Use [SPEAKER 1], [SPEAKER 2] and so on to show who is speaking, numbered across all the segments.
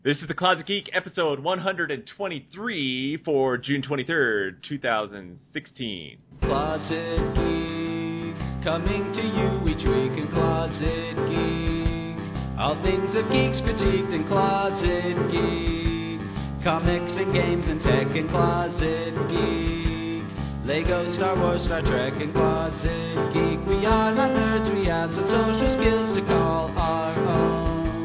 [SPEAKER 1] This is the Closet Geek, episode 123 for June 23rd, 2016.
[SPEAKER 2] Closet Geek, coming to you each week in Closet Geek. All things of geeks critiqued in Closet Geek. Comics and games and tech in Closet Geek. Lego, Star Wars, Star Trek in Closet Geek. We are not nerds, we have some social skills to call our own.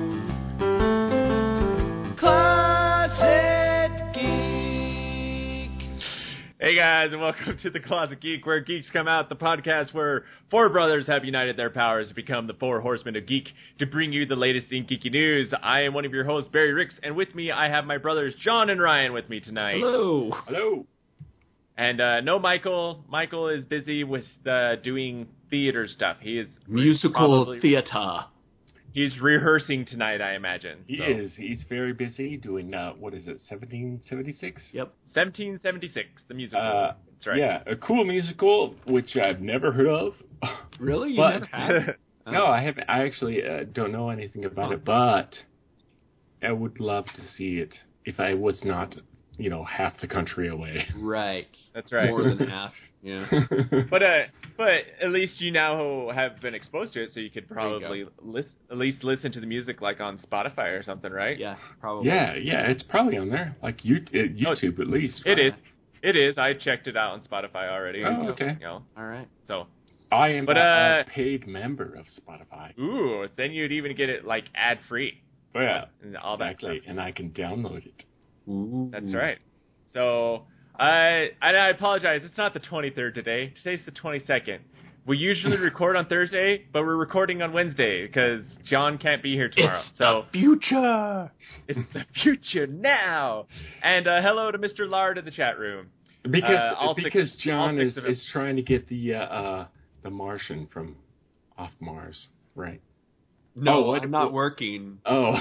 [SPEAKER 2] Closet Geek.
[SPEAKER 1] Hey guys, and welcome to the Closet Geek, where geeks come out, the podcast where four brothers have united their powers to become the four horsemen of geek to bring you the latest in geeky news. I am one of your hosts, Barry Ricks, and with me I have my brothers John and Ryan with me tonight.
[SPEAKER 3] Hello.
[SPEAKER 1] Hello. And no Michael. Michael is busy with doing theater stuff. He is
[SPEAKER 3] Musical theater.
[SPEAKER 1] He's rehearsing tonight, I imagine.
[SPEAKER 4] He is. He's very busy doing, 1776?
[SPEAKER 1] Yep. 1776, the musical. That's right.
[SPEAKER 4] Yeah, a cool musical, which I've never heard of.
[SPEAKER 3] Really? You never have?
[SPEAKER 4] No, I haven't. I actually don't know anything about it, but I would love to see it if I was not, half the country away.
[SPEAKER 3] Right.
[SPEAKER 1] That's right.
[SPEAKER 3] More than half. Yeah.
[SPEAKER 1] But at least you now have been exposed to it, so you could probably at least listen to the music like on Spotify or something, right?
[SPEAKER 3] Yeah, probably.
[SPEAKER 4] Yeah, it's probably on there, like YouTube at least.
[SPEAKER 1] It is. It is. I checked it out on Spotify already.
[SPEAKER 4] Oh, okay.
[SPEAKER 3] All right.
[SPEAKER 1] So
[SPEAKER 4] I am a paid member of Spotify.
[SPEAKER 1] Ooh, then you'd even get it like ad free.
[SPEAKER 4] Oh, yeah,
[SPEAKER 1] and all
[SPEAKER 4] exactly.
[SPEAKER 1] That stuff.
[SPEAKER 4] And I can download it.
[SPEAKER 3] Ooh.
[SPEAKER 1] That's right. So I apologize. It's not the 23rd today. Today's the 22nd. We usually record on Thursday, but we're recording on Wednesday because John can't be here tomorrow.
[SPEAKER 3] It's the future.
[SPEAKER 1] It's the future now. And hello to Mr. Lard in the chat room.
[SPEAKER 4] Because John is trying to get the Martian from off Mars, right?
[SPEAKER 3] No, I'm not working.
[SPEAKER 4] Oh.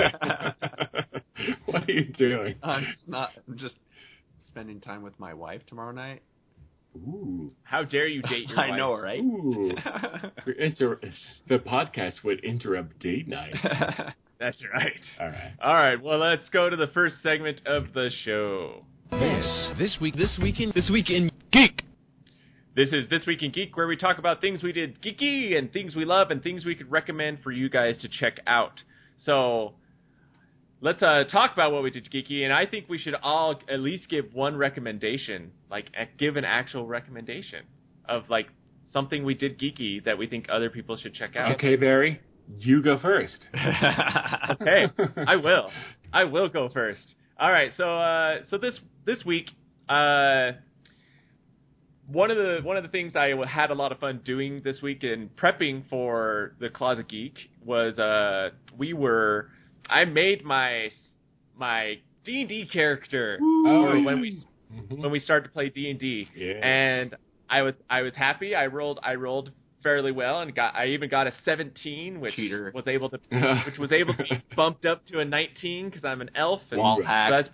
[SPEAKER 4] What are you doing?
[SPEAKER 3] I'm just spending time with my wife tomorrow night.
[SPEAKER 4] Ooh.
[SPEAKER 1] How dare you date your wife?
[SPEAKER 3] I know, right?
[SPEAKER 4] Ooh. The podcast would interrupt date night.
[SPEAKER 1] That's right.
[SPEAKER 4] All
[SPEAKER 1] right. Well, let's go to the first segment of the show.
[SPEAKER 2] This week in Geek.
[SPEAKER 1] This is This Week in Geek, where we talk about things we did geeky and things we love and things we could recommend for you guys to check out. So let's talk about what we did geeky, and I think we should all at least give one recommendation, like give an actual recommendation of like something we did geeky that we think other people should check out.
[SPEAKER 4] Okay, Barry, you go first.
[SPEAKER 1] Okay, I will go first. All right, so this week, one of the things I had a lot of fun doing this week in prepping for the Closet Geek was I made my D&D character when we started to play D&D,
[SPEAKER 4] yes.
[SPEAKER 1] And I was happy. I rolled fairly well, and I even got a 17, which
[SPEAKER 3] Cheater.
[SPEAKER 1] was able to be bumped up to a 19 because I'm an elf. And
[SPEAKER 3] wall hack.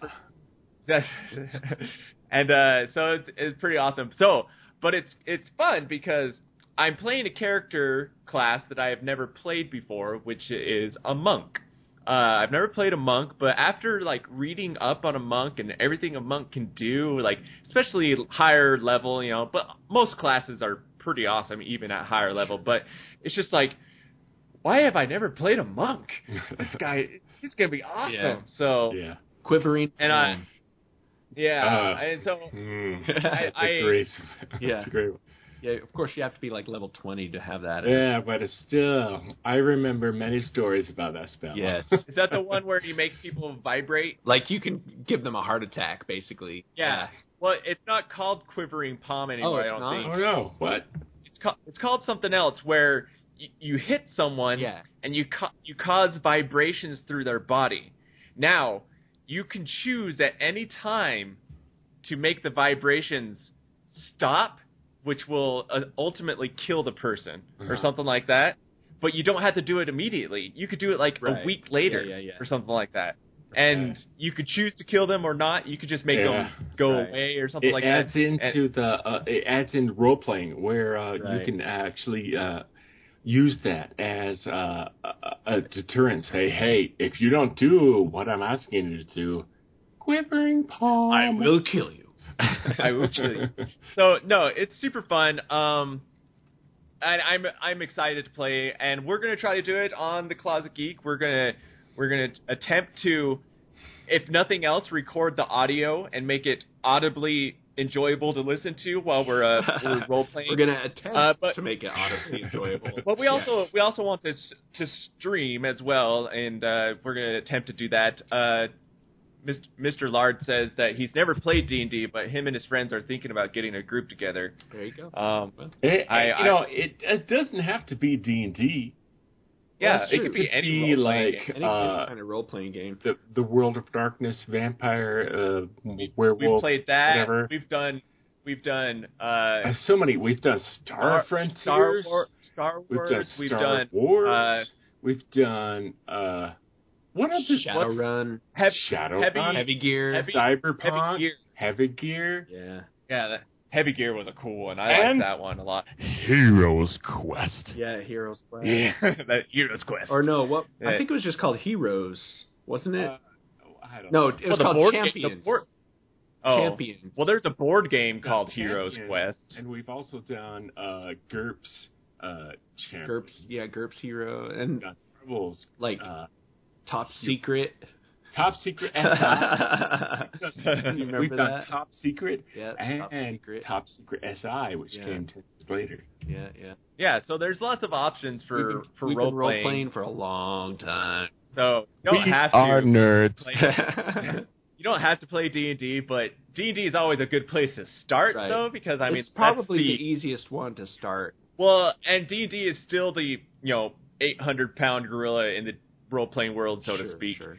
[SPEAKER 1] And so it's pretty awesome. So, but it's fun because I'm playing a character class that I have never played before, which is a monk. I've never played a monk, but after like reading up on a monk and everything a monk can do, like especially higher level, but most classes are pretty awesome even at higher level. But it's just like, why have I never played a monk? This guy, he's gonna be awesome.
[SPEAKER 3] Yeah.
[SPEAKER 1] So
[SPEAKER 4] yeah,
[SPEAKER 3] quivering
[SPEAKER 1] and and so
[SPEAKER 4] that's a great one.
[SPEAKER 3] Yeah, of course you have to be like level 20 to have that.
[SPEAKER 4] Yeah, but it's still, I remember many stories about that spell.
[SPEAKER 3] Yes.
[SPEAKER 1] Is that the one where you make people vibrate?
[SPEAKER 3] Like you can give them a heart attack, basically.
[SPEAKER 1] Yeah. Well, it's not called Quivering Palm anymore, I don't think.
[SPEAKER 4] Oh, no. What?
[SPEAKER 1] It's called something else where you hit someone and you cause vibrations through their body. Now, you can choose at any time to make the vibrations stop, which will ultimately kill the person or something like that. But you don't have to do it immediately. You could do it like a week later or something like that. And you could choose to kill them or not. You could just make them go away or something like that.
[SPEAKER 4] It adds in role playing where you can actually use that as a deterrent. Say, hey, if you don't do what I'm asking you to do, quivering palm,
[SPEAKER 3] I will kill you.
[SPEAKER 1] I will kill you. So no, it's super fun. And I'm excited to play, and we're gonna try to do it on the Closet Geek. We're gonna attempt to, if nothing else, record the audio and make it audibly enjoyable to listen to while we're role playing.
[SPEAKER 3] We're gonna attempt to make it audibly enjoyable.
[SPEAKER 1] But we also want this to stream as well, and we're gonna attempt to do that. Mr. Lard says that he's never played D&D, but him and his friends are thinking about getting a group together.
[SPEAKER 3] There you go.
[SPEAKER 4] It doesn't have to be D&D.
[SPEAKER 1] Yeah, it could be any
[SPEAKER 3] kind of role-playing game.
[SPEAKER 4] The World of Darkness, Vampire, Werewolf.
[SPEAKER 1] We've played that.
[SPEAKER 4] Whatever.
[SPEAKER 1] We've done.
[SPEAKER 4] So many. We've done Star Frontiers.
[SPEAKER 1] Star Wars.
[SPEAKER 4] We've done Star Wars. We've done. What else?
[SPEAKER 3] Shadowrun.
[SPEAKER 4] Shadowrun.
[SPEAKER 3] Heavy Gear.
[SPEAKER 4] Cyberpunk. Heavy Gear.
[SPEAKER 1] Yeah. Heavy Gear was a cool one. I liked that one a lot.
[SPEAKER 4] Heroes Quest.
[SPEAKER 3] Yeah, Heroes Quest.
[SPEAKER 4] Yeah,
[SPEAKER 1] that Heroes Quest.
[SPEAKER 3] Or no, what? I think it was just called Heroes, wasn't it?
[SPEAKER 4] I don't
[SPEAKER 3] know.
[SPEAKER 4] No,
[SPEAKER 3] it was called Champions.
[SPEAKER 1] Champions. Well, there's a board game called Heroes Quest,
[SPEAKER 4] and we've also done GURPS.
[SPEAKER 3] GURPS Hero, and
[SPEAKER 4] Marvel's
[SPEAKER 3] Top Secret.
[SPEAKER 4] Top Secret SI. We've done Top Secret and Top Secret SI, which came 10 years later.
[SPEAKER 3] Yeah.
[SPEAKER 1] So there's lots of options for
[SPEAKER 3] we've
[SPEAKER 1] role
[SPEAKER 3] been role-playing for a long time.
[SPEAKER 1] So you don't have to.
[SPEAKER 4] Are nerds.
[SPEAKER 1] You don't have to play D&D, but D&D is always a good place to start, though, because
[SPEAKER 3] it's probably the easiest one to start.
[SPEAKER 1] Well, and D&D is still the 800-pound gorilla in the role-playing world, so to speak.
[SPEAKER 3] Sure.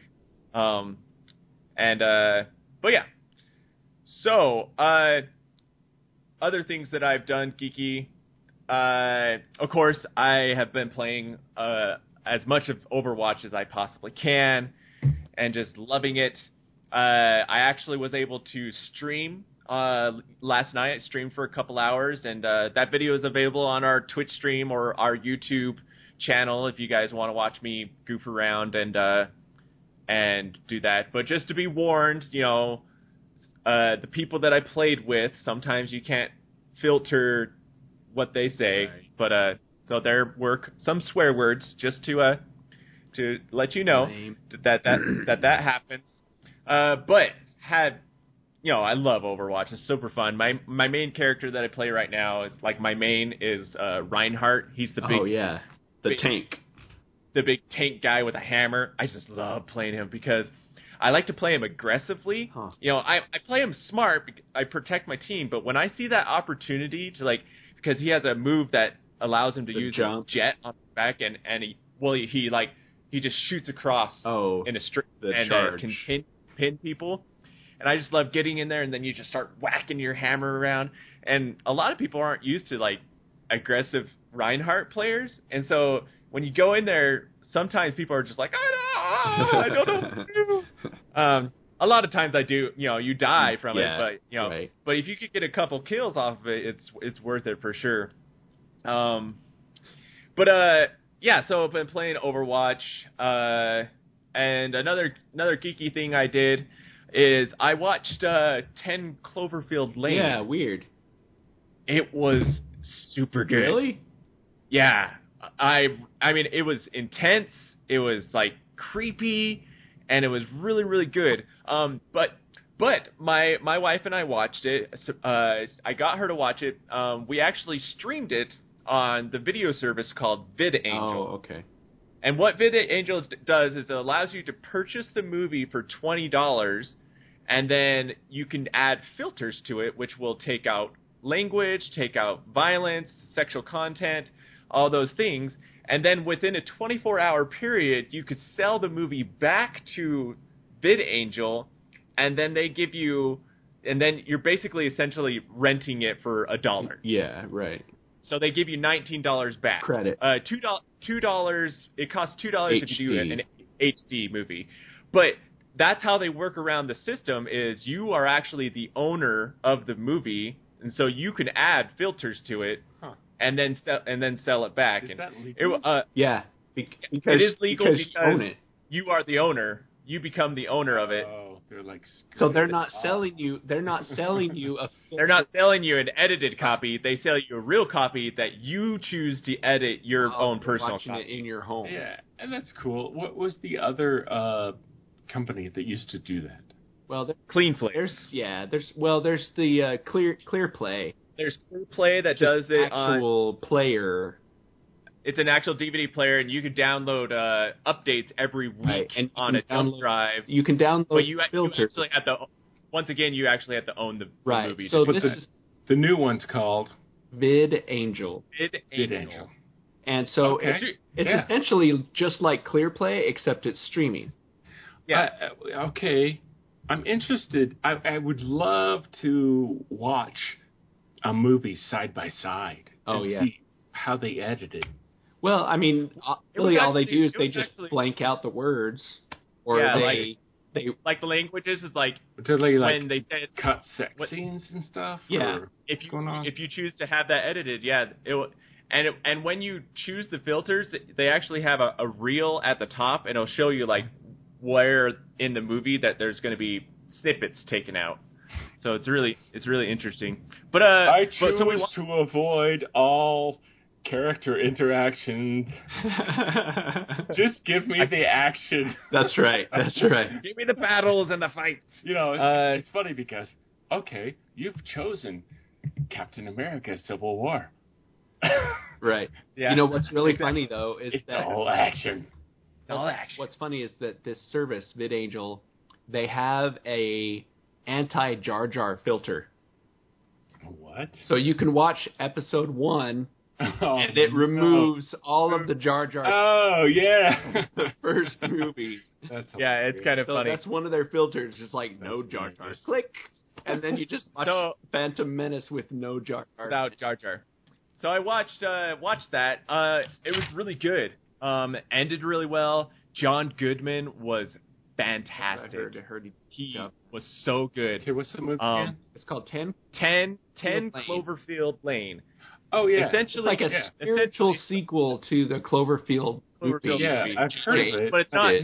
[SPEAKER 1] But yeah. So, other things that I've done, Geeky. Of course, I have been playing as much of Overwatch as I possibly can, and just loving it. I actually was able to stream last night. I streamed for a couple hours, and that video is available on our Twitch stream or our YouTube channel if you guys want to watch me goof around and do that. But just to be warned, the people that I played with, sometimes you can't filter what they say. Right. But so there were some swear words, just to let you know that happens. But I love Overwatch. It's super fun. My main character that I play right now is my main is Reinhardt. He's the big
[SPEAKER 3] tank.
[SPEAKER 1] The big tank guy with a hammer. I just love playing him because I like to play him aggressively. Huh. I play him smart. I protect my team, but when I see that opportunity to because he has a move that allows him to use his jet on his back, and he just shoots across in a straight and can pin people. And I just love getting in there, and then you just start whacking your hammer around. And a lot of people aren't used to aggressive Reinhardt players, and so when you go in there, sometimes people are just like, I don't know what to do. A lot of times I do, you die from it, but but if you could get a couple kills off of it, it's worth it for sure. So I've been playing Overwatch, and another geeky thing I did is I watched 10 Cloverfield Lane.
[SPEAKER 3] Yeah, weird.
[SPEAKER 1] It was super good.
[SPEAKER 3] Really?
[SPEAKER 1] Yeah. I mean, it was intense. It was creepy, and it was really, really good. But my wife and I watched it. I got her to watch it. We actually streamed it on the video service called VidAngel.
[SPEAKER 3] Oh, okay.
[SPEAKER 1] And what VidAngel does is it allows you to purchase the movie for $20, and then you can add filters to it, which will take out language, take out violence, sexual content, all those things. And then within a 24-hour period, you could sell the movie back to VidAngel, and then they give you, and then you're basically essentially renting it for $1.
[SPEAKER 3] Yeah, right.
[SPEAKER 1] So they give you $19 back.
[SPEAKER 3] Credit.
[SPEAKER 1] $2. It costs $2 to do an HD movie, but that's how they work around the system. Is you are actually the owner of the movie, and so you can add filters to it. Huh. and then sell it back.
[SPEAKER 4] Is
[SPEAKER 1] and
[SPEAKER 4] that legal?
[SPEAKER 1] Because it is legal because you are the owner. You become the owner of it.
[SPEAKER 4] Oh, they're like.
[SPEAKER 5] So they're not selling you. They're not selling you a.
[SPEAKER 1] They're not selling you an edited copy. They sell you a real copy that you choose to edit your own personal
[SPEAKER 5] watching
[SPEAKER 1] copy.
[SPEAKER 5] it in your home.
[SPEAKER 4] Yeah, and that's cool. What was the other company that used to do that?
[SPEAKER 5] Well,
[SPEAKER 1] CleanFlix.
[SPEAKER 5] There's the Clear Play.
[SPEAKER 1] There's Clear Play that does it
[SPEAKER 5] actual player.
[SPEAKER 1] It's an actual DVD player, and you can download updates every week on a jump drive.
[SPEAKER 5] You can download
[SPEAKER 1] but you
[SPEAKER 5] filters.
[SPEAKER 1] actually have to. Once again, you actually have to own the movie.
[SPEAKER 5] So
[SPEAKER 4] the new one's called
[SPEAKER 5] VidAngel.
[SPEAKER 1] VidAngel.
[SPEAKER 5] And so it's essentially just like ClearPlay, except it's streaming.
[SPEAKER 1] Yeah.
[SPEAKER 4] Okay. I'm interested. I would love to watch a movie side by side and see how they edit it.
[SPEAKER 5] Well, I mean, really all they do is they just blank out the words, or they
[SPEAKER 1] like the languages is like
[SPEAKER 4] when
[SPEAKER 1] they say
[SPEAKER 4] cut sex scenes and stuff.
[SPEAKER 5] Yeah,
[SPEAKER 1] if you choose to have that edited, and when you choose the filters, they actually have a reel at the top, and it'll show you like where in the movie that there's going to be snippets taken out. So it's really interesting. But
[SPEAKER 4] I choose to avoid all character interaction. Just give me the action.
[SPEAKER 5] That's right.
[SPEAKER 1] Give me the battles and the fights.
[SPEAKER 4] It's funny because you've chosen Captain America: Civil War.
[SPEAKER 5] Right.
[SPEAKER 1] Yeah.
[SPEAKER 5] You know what's really funny though is
[SPEAKER 4] it's
[SPEAKER 5] that
[SPEAKER 4] all action.
[SPEAKER 5] What's funny is that this service, VidAngel, they have a anti-Jar Jar filter.
[SPEAKER 4] What?
[SPEAKER 5] So you can watch episode 1, and it removes all of the Jar Jar.
[SPEAKER 4] Oh yeah,
[SPEAKER 5] the first movie.
[SPEAKER 1] It's kind of funny.
[SPEAKER 5] That's one of their filters, just like no Jar Jar. Click, and then you just watch Phantom Menace with no Jar Jar.
[SPEAKER 1] Without Jar Jar. So I watched that. It was really good. Ended really well. John Goodman was fantastic.
[SPEAKER 5] I heard
[SPEAKER 1] he was so good.
[SPEAKER 4] Okay, what's the movie again?
[SPEAKER 5] It's called 10
[SPEAKER 1] Cloverfield Lane.
[SPEAKER 4] Oh yeah,
[SPEAKER 5] it's
[SPEAKER 1] essentially
[SPEAKER 5] like a spiritual sequel to the Cloverfield movie.
[SPEAKER 4] Yeah, I've heard of it,
[SPEAKER 1] but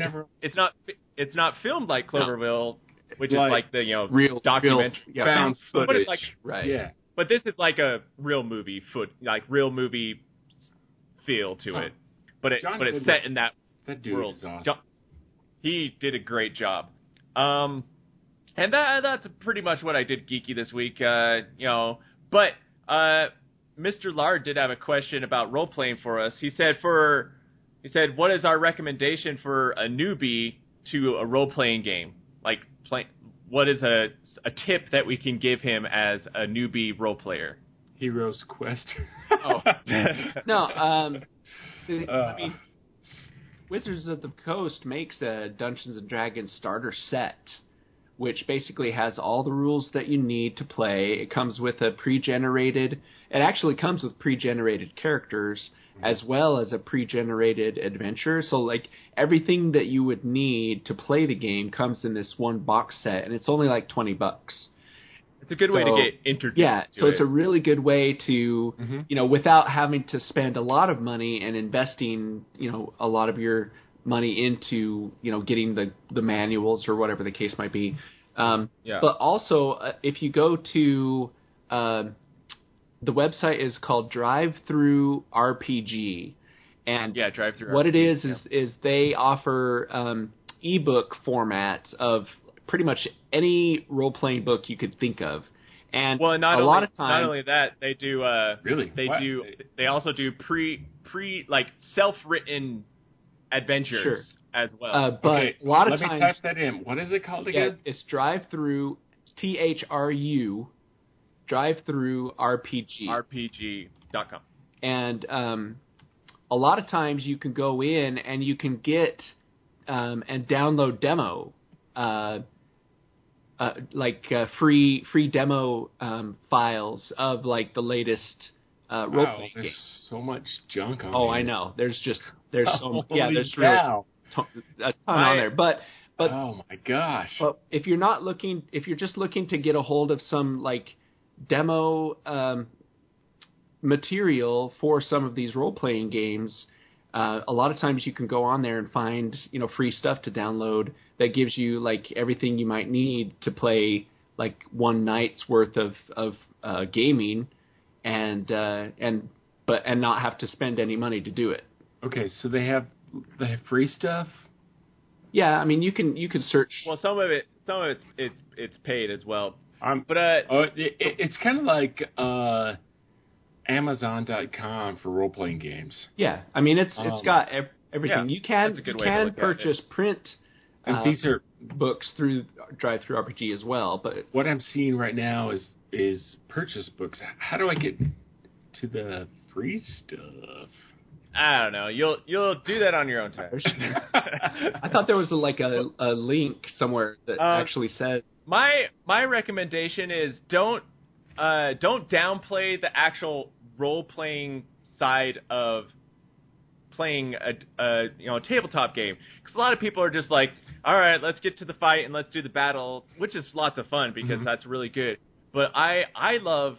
[SPEAKER 1] it's not filmed like Cloverfield, which is like the
[SPEAKER 5] real
[SPEAKER 1] documentary
[SPEAKER 4] found footage.
[SPEAKER 1] But it's like,
[SPEAKER 4] Yeah.
[SPEAKER 1] But this is like a real movie real movie feel to it. But it's set in that
[SPEAKER 4] dude
[SPEAKER 1] world.
[SPEAKER 4] Is awesome.
[SPEAKER 1] He did a great job. And that's pretty much what I did geeky this week. But Mr. Lard did have a question about role playing for us. He said, what is our recommendation for a newbie to a role playing game? Like, what is a tip that we can give him as a newbie role player?
[SPEAKER 4] Heroes Quest.
[SPEAKER 5] No, I mean, Wizards of the Coast makes a Dungeons & Dragons starter set, which basically has all the rules that you need to play. It comes with it actually comes with pre-generated characters as well as a pre-generated adventure. So, like, everything that you would need to play the game comes in this one box set, and it's only like $20.
[SPEAKER 1] It's a good way to get introduced to
[SPEAKER 5] it's a really good way to, without having to spend a lot of money and investing, a lot of your money into, getting the manuals or whatever the case might be. But also, if you go to, the website is called Drive-Thru RPG. And
[SPEAKER 1] Drive-Thru
[SPEAKER 5] what
[SPEAKER 1] RPG,
[SPEAKER 5] it is they offer ebook formats of pretty much any role-playing book you could think of. And
[SPEAKER 1] not only that, they do
[SPEAKER 4] really?
[SPEAKER 1] They also do like self-written adventures as well.
[SPEAKER 5] But a lot of
[SPEAKER 4] times, let me type that in. What is it called again?
[SPEAKER 5] It's Drive-Thru, THRU, Drive-Thru RPG.
[SPEAKER 1] RPG.com.
[SPEAKER 5] And a lot of times you can go in and you can get and download demo free demo files of like the latest role-playing games.
[SPEAKER 4] There's so much junk on
[SPEAKER 5] there.
[SPEAKER 4] I
[SPEAKER 5] know. There's
[SPEAKER 4] really
[SPEAKER 5] a ton on there. But
[SPEAKER 4] oh my gosh.
[SPEAKER 5] But if you're just looking to get a hold of some like demo material for some of these role-playing games, a lot of times you can go on there and find, free stuff to download that gives you like everything you might need to play like one night's worth of gaming, and not have to spend any money to do it.
[SPEAKER 4] Okay, so they have free stuff.
[SPEAKER 5] Yeah, I mean you can search.
[SPEAKER 1] Well, some of it's paid as well. But
[SPEAKER 4] it's kind of like Amazon.com for role playing games.
[SPEAKER 5] Yeah, I mean it's got everything.
[SPEAKER 1] Yeah,
[SPEAKER 5] you can purchase print.
[SPEAKER 4] And these are
[SPEAKER 5] books through Drive-Thru RPG as well. But
[SPEAKER 4] what I'm seeing right now is purchase books. How do I get to the free stuff?
[SPEAKER 1] I don't know. You'll do that on your own time.
[SPEAKER 5] I thought there was a link somewhere that actually says.
[SPEAKER 1] My recommendation is don't downplay the actual role playing side of playing a tabletop game, because a lot of people are just like, all right, let's get to the fight and let's do the battle, which is lots of fun because that's really good. But I love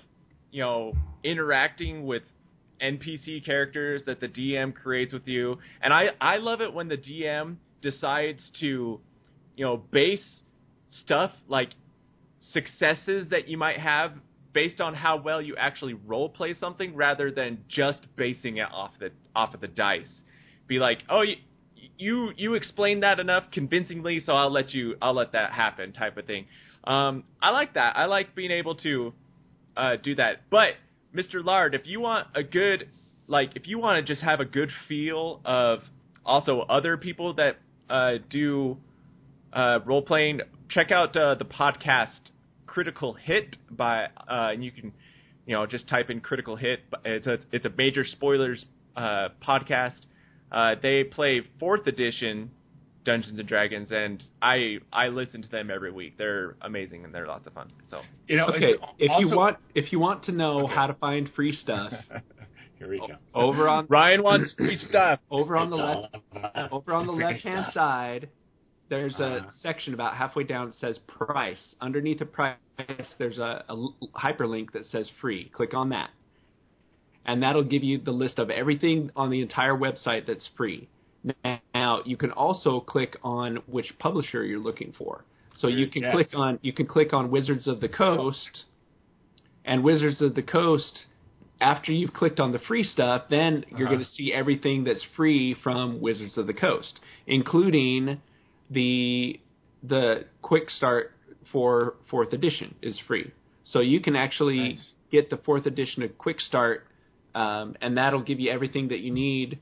[SPEAKER 1] interacting with NPC characters that the DM creates with you, and I love it when the DM decides to base stuff like successes that you might have based on how well you actually role play something, rather than just basing it off of the dice. Be like, oh, you explained that enough convincingly, so I'll let that happen, type of thing. I like that. I like being able to do that. But Mr. Lard, if you want if you want to just have a good feel of also other people that do role playing, check out the podcast Critical Hit by and you can just type in Critical Hit. It's a major spoilers podcast. They play 4th edition Dungeons and Dragons, and I listen to them every week. They're amazing and they're lots of fun. So
[SPEAKER 5] okay, if you want to know how to find free stuff,
[SPEAKER 4] here we go.
[SPEAKER 5] Over on
[SPEAKER 1] Ryan wants free stuff.
[SPEAKER 5] Over on the left-hand side, there's a section about halfway down that says price. Underneath the price, there's a hyperlink that says free. Click on that. And that'll give you the list of everything on the entire website that's free. Now, you can also click on which publisher you're looking for. So you can click on Wizards of the Coast, and Wizards of the Coast, after you've clicked on the free stuff, then you're going to see everything that's free from Wizards of the Coast, including the quick start for 4th edition is free. So you can actually get the 4th edition of Quick Start, and that'll give you everything that you need.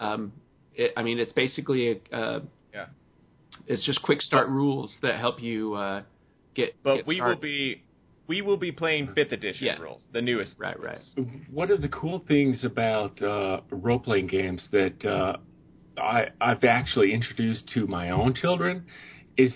[SPEAKER 5] It's basically it's just quick start rules that help you get.
[SPEAKER 1] But
[SPEAKER 5] get
[SPEAKER 1] we
[SPEAKER 5] started.
[SPEAKER 1] we will be playing 5th edition rules, the newest.
[SPEAKER 5] Right.
[SPEAKER 4] One of the cool things about role playing games that I've actually introduced to my own children is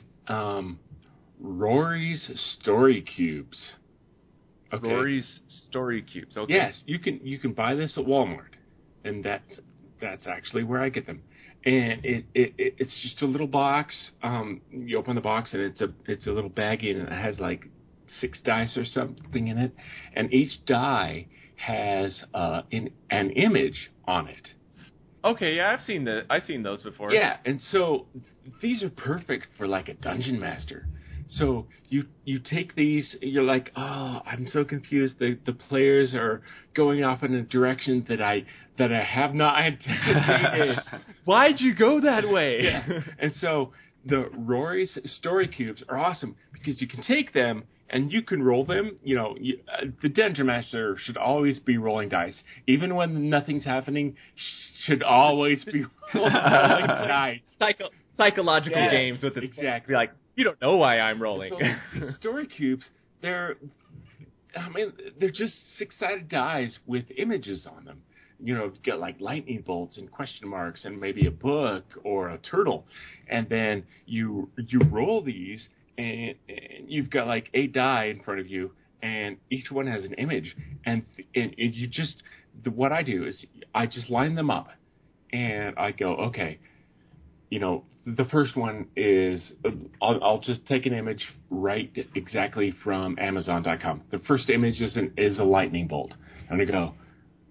[SPEAKER 4] Rory's Story Cubes. Okay.
[SPEAKER 1] Rory's Story Cubes. Okay.
[SPEAKER 4] Yes, you can buy this at Walmart, and that's actually where I get them. And it's just a little box. You open the box and it's a little baggie, and it has like 6 dice or something in it, and each die has an image on it.
[SPEAKER 1] Okay, yeah, I've seen those before.
[SPEAKER 4] Yeah, and so these are perfect for like a dungeon master. So you take these, you're like, oh, I'm so confused. The players are going off in a direction that I have not anticipated.
[SPEAKER 1] Why'd you go that way?
[SPEAKER 4] Yeah. And so the Rory's Story Cubes are awesome because you can take them and you can roll them. The dungeon master should always be rolling dice, even when nothing's happening. Should always be rolling dice.
[SPEAKER 1] Psychological games with it.
[SPEAKER 4] Exactly.
[SPEAKER 1] Like, you don't know why I'm rolling.
[SPEAKER 4] So the Story Cubes, they're just 6-sided dice with images on them. You get like lightning bolts and question marks and maybe a book or a turtle, and then you roll these, and you've got like 8 die in front of you, and each one has an image, and you just what I do is I just line them up, and I go, okay. The first one is, I'll just take an image right exactly from Amazon.com. The first image is a lightning bolt. And I go,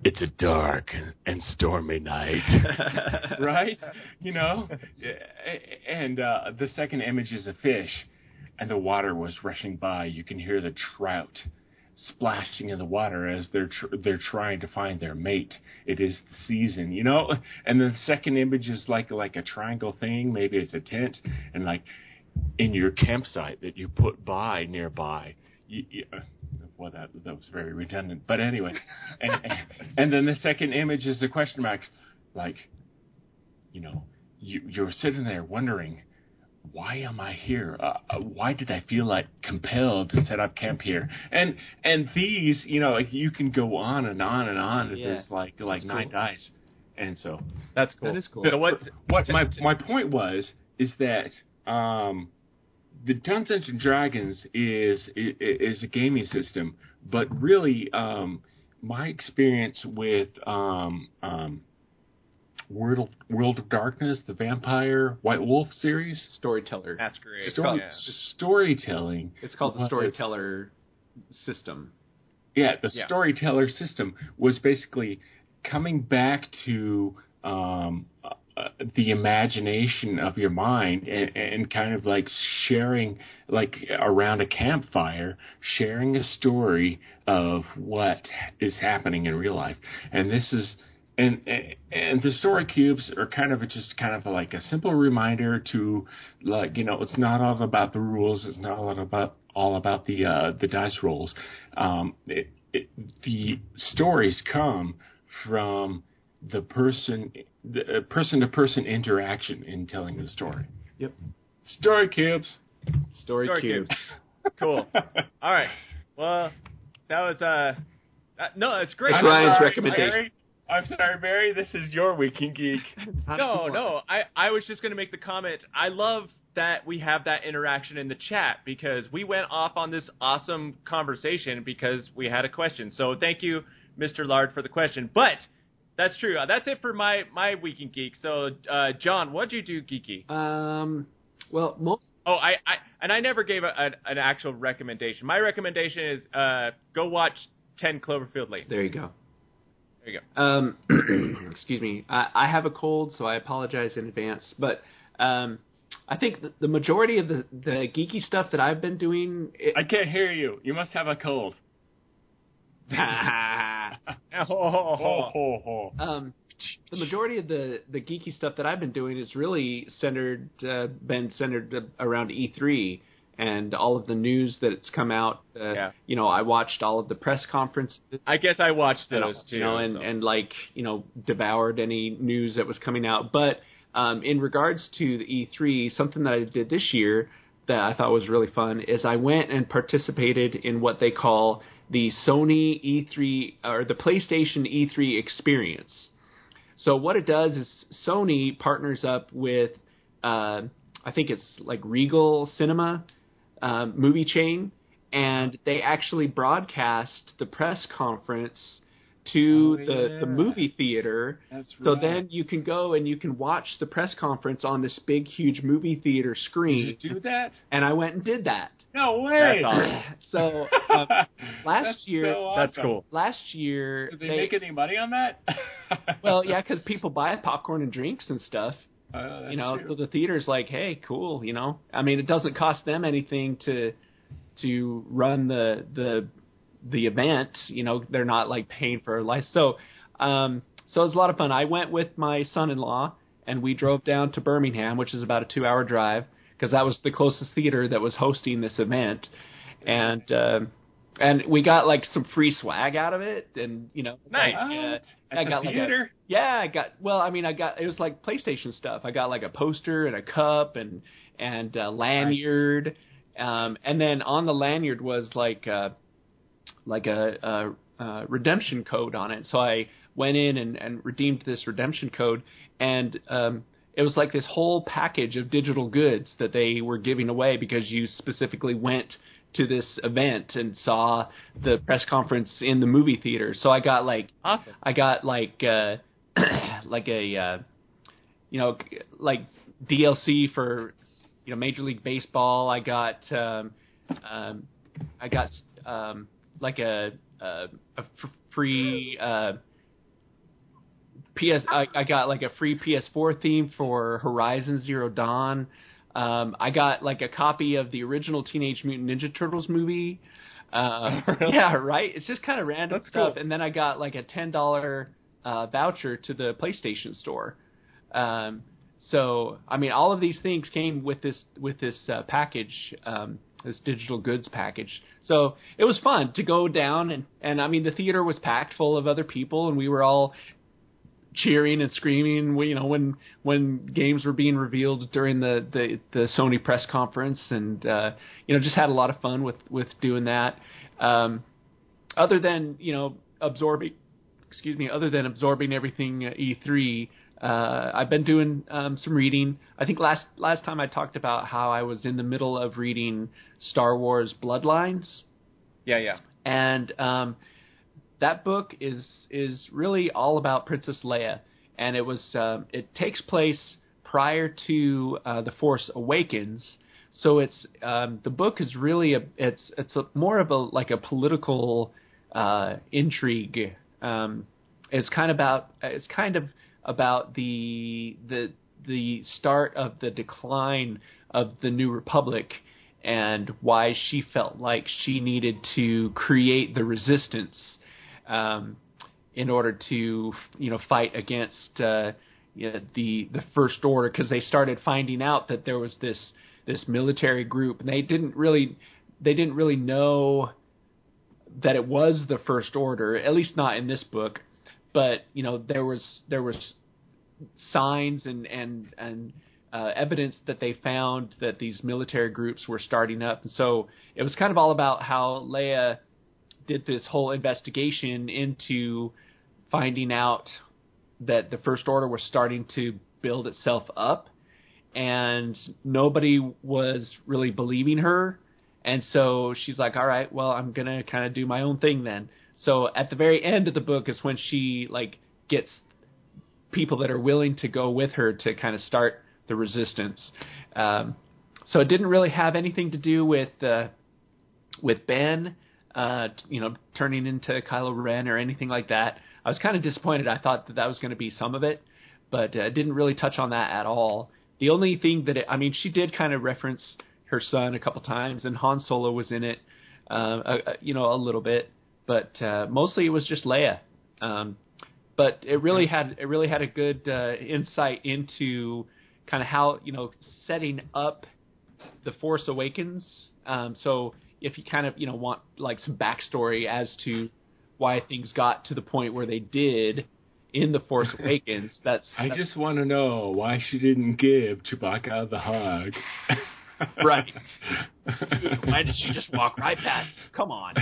[SPEAKER 4] it's a dark and stormy night, right? You know, and the second image is a fish, and the water was rushing by. You can hear the trout splashing in the water as they're trying to find their mate. It is the season, you know. And the second image is like a triangle thing. Maybe it's a tent, and like in your campsite that you put nearby. Well, that was very redundant. But anyway, and then the second image is the question mark, like, you know, you're sitting there wondering, why am I here? Why did I feel like compelled to set up camp here? And these, you know, like you can go on and on and on. Yeah. There's like 9 dice, and so
[SPEAKER 1] that's cool.
[SPEAKER 5] That is cool.
[SPEAKER 4] So what my point is that the Dungeons and Dragons is a gaming system, but really my experience with World of Darkness, the Vampire White Wolf series,
[SPEAKER 5] Storyteller.
[SPEAKER 1] That's great.
[SPEAKER 4] Storytelling.
[SPEAKER 5] It's called the Storyteller system.
[SPEAKER 4] Yeah, the Storyteller system was basically coming back to the imagination of your mind and kind of like sharing, like around a campfire, sharing a story of what is happening in real life. And this is. And the story cubes are kind of like a simple reminder to, like, you know, it's not all about the rules. It's not all about the dice rolls. The stories come from the person-to-person interaction in telling the story.
[SPEAKER 5] Yep.
[SPEAKER 4] Story cubes.
[SPEAKER 5] Story cubes.
[SPEAKER 1] Cool. All right. Well, that was no, it's great.
[SPEAKER 5] That's Ryan's recommendation.
[SPEAKER 4] I'm sorry, Barry. This is your Week in Geek.
[SPEAKER 1] No. I was just going to make the comment. I love that we have that interaction in the chat because we went off on this awesome conversation because we had a question. So thank you, Mr. Lard, for the question. But that's true. That's it for my Week in Geek. So, John, what'd you do, geeky?
[SPEAKER 5] Well, most.
[SPEAKER 1] Oh, I never gave an actual recommendation. My recommendation is go watch 10 Cloverfield Lane.
[SPEAKER 5] There you go.
[SPEAKER 1] There you go.
[SPEAKER 5] Excuse me. I have a cold, so I apologize in advance. But I think the majority of the geeky stuff that I've been doing...
[SPEAKER 4] I can't hear you. You must have a cold.
[SPEAKER 5] The majority of the geeky stuff that I've been doing is really been centered around E3 and all of the news that's come out. You know, I watched all of the press conferences.
[SPEAKER 1] I guess I watched those too.
[SPEAKER 5] You know, and like, you know, devoured any news that was coming out. But in regards to the E3, something that I did this year that I thought was really fun is I went and participated in what they call the Sony E3 or the PlayStation E3 experience. So what it does is Sony partners up with, I think it's like Regal Cinema movie chain, and they actually broadcast the press conference to the movie theater.
[SPEAKER 4] That's right.
[SPEAKER 5] So then you can go and you can watch the press conference on this big, huge movie theater screen.
[SPEAKER 4] Did you do that?
[SPEAKER 5] And I went and did that.
[SPEAKER 4] No way!
[SPEAKER 1] That's awesome.
[SPEAKER 5] So last year,
[SPEAKER 4] so awesome.
[SPEAKER 1] That's cool.
[SPEAKER 5] Last year,
[SPEAKER 4] did they make any money on that?
[SPEAKER 5] Well, yeah, because people buy popcorn and drinks and stuff.
[SPEAKER 4] That's
[SPEAKER 5] you know,
[SPEAKER 4] true.
[SPEAKER 5] so the theater's like, hey, cool. You know, I mean, it doesn't cost them anything to run the event. You know, they're not like paying for a license. So it was a lot of fun. I went with my son-in-law and we drove down to Birmingham, which is about a 2-hour drive, because that was the closest theater that was hosting this event, and we got like some free swag out of it, and you know,
[SPEAKER 1] nice.
[SPEAKER 4] I got theater.
[SPEAKER 5] It was like PlayStation stuff. I got like a poster and a cup and a lanyard, and then on the lanyard was like a redemption code on it. So I went in and redeemed this redemption code, and it was like this whole package of digital goods that they were giving away because you specifically went to this event and saw the press conference in the movie theater. So I got like,
[SPEAKER 1] awesome.
[SPEAKER 5] I got like like a like DLC for Major League Baseball. I got like a free I got like a free PS4 theme for Horizon Zero Dawn. I got like a copy of the original Teenage Mutant Ninja Turtles movie.
[SPEAKER 1] Really?
[SPEAKER 5] Yeah, right. It's just kind of random
[SPEAKER 1] That's
[SPEAKER 5] stuff.
[SPEAKER 1] cool.
[SPEAKER 5] And then I got like a $10 voucher to the PlayStation Store. So I mean, all of these things came with this package, this digital goods package. So it was fun to go down, and I mean, the theater was packed full of other people, and we were all cheering and screaming, you know, when games were being revealed during the Sony press conference, and you know, just had a lot of fun with doing that. Other than, you know, absorbing everything E3, I've been doing some reading. I think last time I talked about how I was in the middle of reading Star Wars Bloodlines.
[SPEAKER 1] Yeah.
[SPEAKER 5] And that book is really all about Princess Leia, and it takes place prior to The Force Awakens. So it's the book is really more of a political intrigue. It's kind of about the start of the decline of the New Republic, and why she felt like she needed to create the resistance in order to, you know, fight against the First Order, because they started finding out that there was this military group, and they didn't really know that it was the First Order, at least not in this book. But, you know, there was signs and evidence that they found that these military groups were starting up. And so it was kind of all about how Leia did this whole investigation into finding out that the First Order was starting to build itself up, and nobody was really believing her. And so she's like, all right, well, I'm going to kind of do my own thing then. So at the very end of the book is when she like gets people that are willing to go with her to kind of start the resistance. So it didn't really have anything to do with Ben, you know, turning into Kylo Ren or anything like that. I was kind of disappointed. I thought that was going to be some of it, but it didn't really touch on that at all. The only thing that she did kind of reference her son a couple times, and Han Solo was in it, you know, a little bit, but mostly it was just Leia. But it really had a good insight into kind of how, you know, setting up The Force Awakens. So if you kind of, you know, want like some backstory as to why things got to the point where they did in The Force Awakens,
[SPEAKER 4] I just want to know why she didn't give Chewbacca the hug.
[SPEAKER 5] Right. Why did she just walk right past? Come on.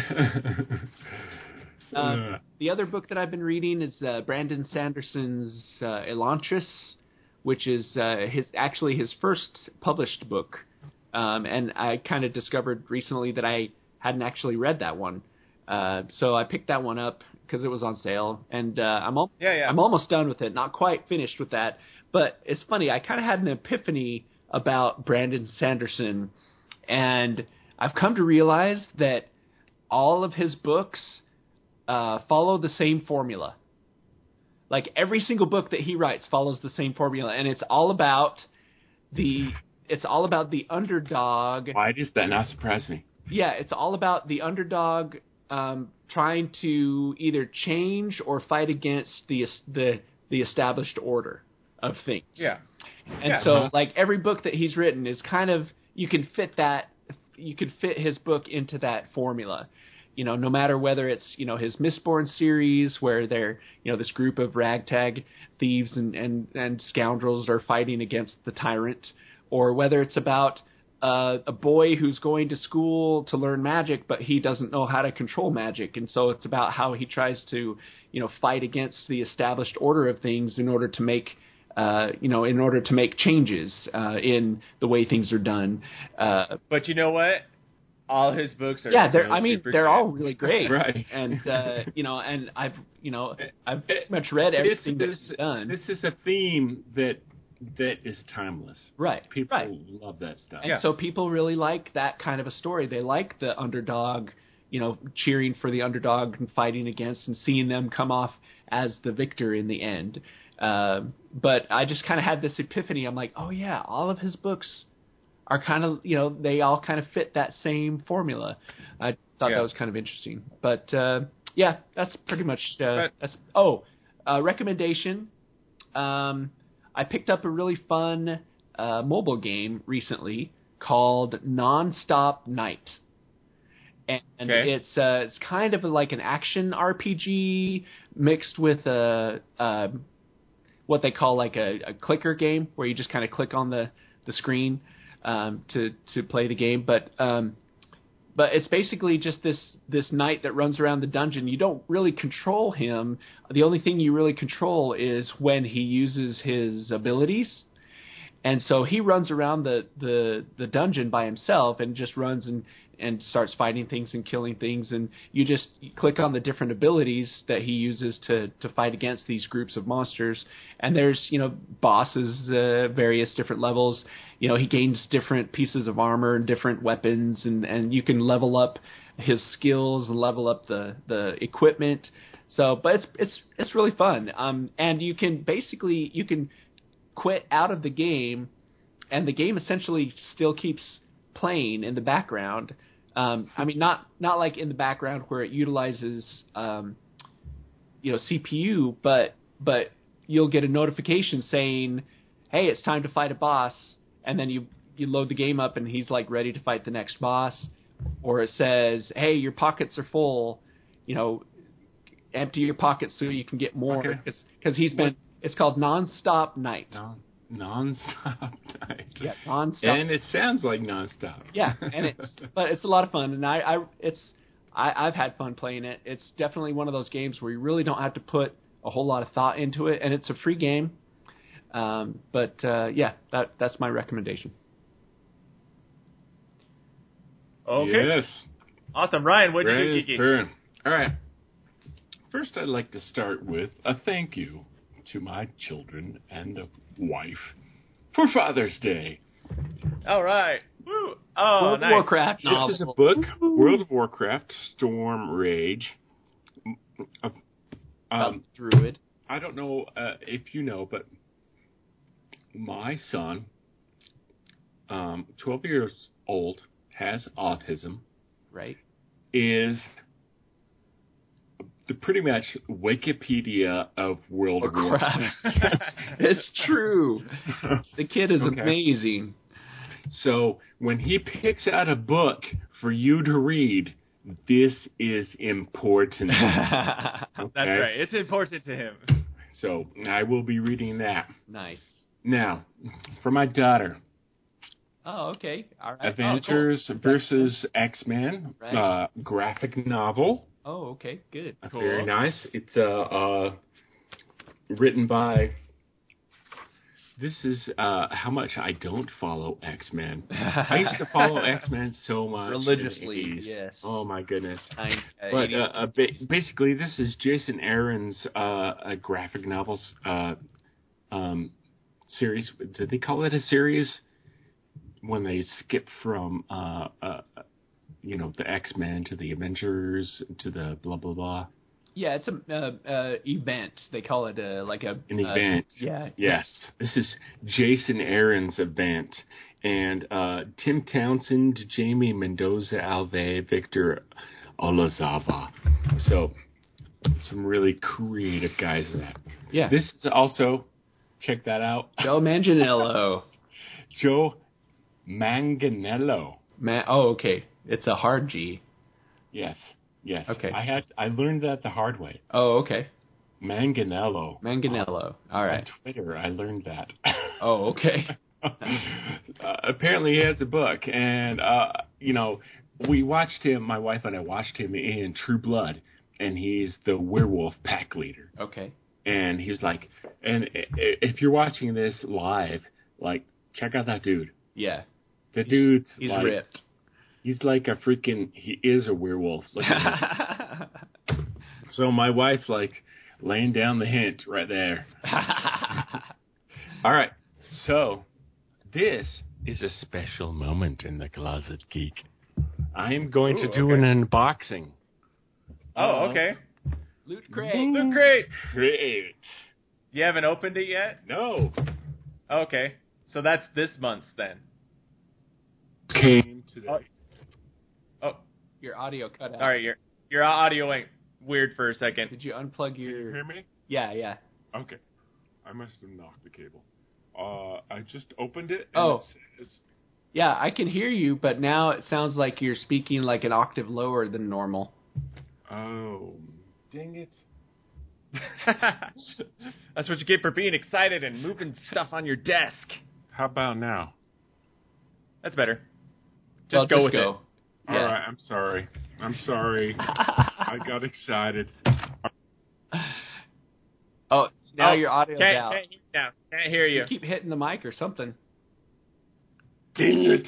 [SPEAKER 5] The other book that I've been reading is Brandon Sanderson's Elantris, which is his first published book. And I kind of discovered recently that I hadn't actually read that one. So I picked that one up because it was on sale, and I'm almost done with it. Not quite finished with that, but it's funny. I kind of had an epiphany about Brandon Sanderson, and I've come to realize that all of his books follow the same formula. Like every single book that he writes follows the same formula, and it's all about the underdog.
[SPEAKER 4] Why does that not surprise me?
[SPEAKER 5] Yeah, it's all about the underdog trying to either change or fight against the established order of things.
[SPEAKER 1] Yeah.
[SPEAKER 5] And so like every book that he's written is kind of, you can fit his book into that formula. You know, no matter whether it's, you know, his Mistborn series where they're, you know, this group of ragtag thieves and scoundrels are fighting against the tyrant, or whether it's about a boy who's going to school to learn magic, but he doesn't know how to control magic. And so it's about how he tries to, you know, fight against the established order of things in order to make, changes in the way things are done.
[SPEAKER 1] But you know what? All his books are
[SPEAKER 5] they're all really great.
[SPEAKER 4] Right.
[SPEAKER 5] And and I've pretty much read everything that's done.
[SPEAKER 4] This is a theme that is timeless.
[SPEAKER 5] Right.
[SPEAKER 4] People love that stuff.
[SPEAKER 5] And so people really like that kind of a story. They like the underdog, you know, cheering for the underdog and fighting against and seeing them come off as the victor in the end. But I just kind of had this epiphany. I'm like, oh yeah, all of his books are kind of, they all kind of fit that same formula. I thought that was kind of interesting. But yeah, that's pretty much. Recommendation. I picked up a really fun mobile game recently called Nonstop Night. And it's kind of like an action RPG mixed with what they call like a clicker game, where you just kind of click on the screen to play the game. But it's basically just this knight that runs around the dungeon. You don't really control him. The only thing you really control is when he uses his abilities. And so he runs around the dungeon by himself and just runs and starts fighting things and killing things. And you just click on the different abilities that he uses to fight against these groups of monsters. And there's, bosses, various different levels. He gains different pieces of armor and different weapons, and you can level up his skills and level up the equipment. So, but it's really fun. And you can quit out of the game, and the game essentially still keeps playing in the background. Not like in the background where it utilizes CPU, but you'll get a notification saying, hey, it's time to fight a boss, and then you load the game up and he's like ready to fight the next boss. Or it says, hey, your pockets are full, empty your pockets so you can get more, because it's called Nonstop Night.
[SPEAKER 4] Nonstop Night.
[SPEAKER 5] Yeah, Nonstop.
[SPEAKER 4] And it sounds like nonstop.
[SPEAKER 5] Yeah, and but it's a lot of fun, and I've had fun playing it. It's definitely one of those games where you really don't have to put a whole lot of thought into it, and it's a free game. That's my recommendation.
[SPEAKER 1] Okay.
[SPEAKER 4] Yes.
[SPEAKER 1] Awesome, Ryan. What did you do, Kiki?
[SPEAKER 4] Turn. All right. First, I'd like to start with a thank you to my children and a wife for Father's Day.
[SPEAKER 1] All right. Woo. Oh,
[SPEAKER 5] World
[SPEAKER 1] nice.
[SPEAKER 5] of Warcraft novel.
[SPEAKER 4] This is a book, World of Warcraft, Storm Rage.
[SPEAKER 5] Druid.
[SPEAKER 4] I don't know if you know, but my son, 12 years old, has autism.
[SPEAKER 5] Right.
[SPEAKER 4] Is the pretty much Wikipedia of World of Warcraft.
[SPEAKER 5] It's true. The kid is amazing.
[SPEAKER 4] So when he picks out a book for you to read, this is important.
[SPEAKER 1] That's right. It's important to him.
[SPEAKER 4] So I will be reading that.
[SPEAKER 5] Nice.
[SPEAKER 4] Now, for my daughter.
[SPEAKER 5] Oh, okay. All right.
[SPEAKER 4] Avengers versus X-Men, graphic novel.
[SPEAKER 5] Oh, okay. Good.
[SPEAKER 4] Cool. Very nice. It's written by... This is how much I don't follow X-Men. I used to follow X-Men so much.
[SPEAKER 5] Religiously, yes.
[SPEAKER 4] Oh, my goodness. But basically, this is Jason Aaron's graphic novels series. Did they call it a series? When they skip from, the X-Men to the Avengers to the blah, blah, blah.
[SPEAKER 5] Yeah, it's a event. They call it an
[SPEAKER 4] event.
[SPEAKER 5] Yeah.
[SPEAKER 4] Yes. This is Jason Aaron's event. And Tim Townsend, Jamie Mendoza Alve, Victor Olazava. So, some really creative guys in that.
[SPEAKER 5] Yeah.
[SPEAKER 4] This is also, check that out.
[SPEAKER 5] Joe Manganiello.
[SPEAKER 4] Joe Manganiello.
[SPEAKER 5] Okay. It's a hard G.
[SPEAKER 4] Yes.
[SPEAKER 5] Okay.
[SPEAKER 4] I learned that the hard way.
[SPEAKER 5] Oh, okay.
[SPEAKER 4] Manganiello.
[SPEAKER 5] All right.
[SPEAKER 4] On Twitter, I learned that.
[SPEAKER 5] Oh, okay.
[SPEAKER 4] Apparently, he has a book, and we watched him. My wife and I watched him in True Blood, and he's the werewolf pack leader.
[SPEAKER 5] Okay.
[SPEAKER 4] And he was like, and if you're watching this live, check out that dude.
[SPEAKER 5] Yeah.
[SPEAKER 4] He's
[SPEAKER 5] ripped.
[SPEAKER 4] He's like he is a werewolf. So my wife's laying down the hint right there. All right. So this is a special moment in the Closet Geek. I am going to do an unboxing.
[SPEAKER 1] Oh, okay.
[SPEAKER 5] Loot Crate.
[SPEAKER 1] Loot Crate. You haven't opened it yet?
[SPEAKER 4] No.
[SPEAKER 1] Okay. So that's this month's then.
[SPEAKER 4] Came today.
[SPEAKER 1] Oh.
[SPEAKER 5] Your audio cut out.
[SPEAKER 1] Sorry, your audio went weird for a second.
[SPEAKER 5] Did you unplug your...
[SPEAKER 4] Can you hear me?
[SPEAKER 5] Yeah.
[SPEAKER 4] Okay. I must have knocked the cable. I just opened it, and it says...
[SPEAKER 5] Yeah, I can hear you, but now it sounds like you're speaking like an octave lower than normal.
[SPEAKER 4] Oh, dang it.
[SPEAKER 1] That's what you get for being excited and moving stuff on your desk.
[SPEAKER 4] How about now?
[SPEAKER 1] That's better. Just go with it.
[SPEAKER 4] All right, I'm sorry. I got excited.
[SPEAKER 5] Oh, now your audio's out.
[SPEAKER 1] Can't hear you.
[SPEAKER 5] You keep hitting the mic or something.
[SPEAKER 4] Dang it.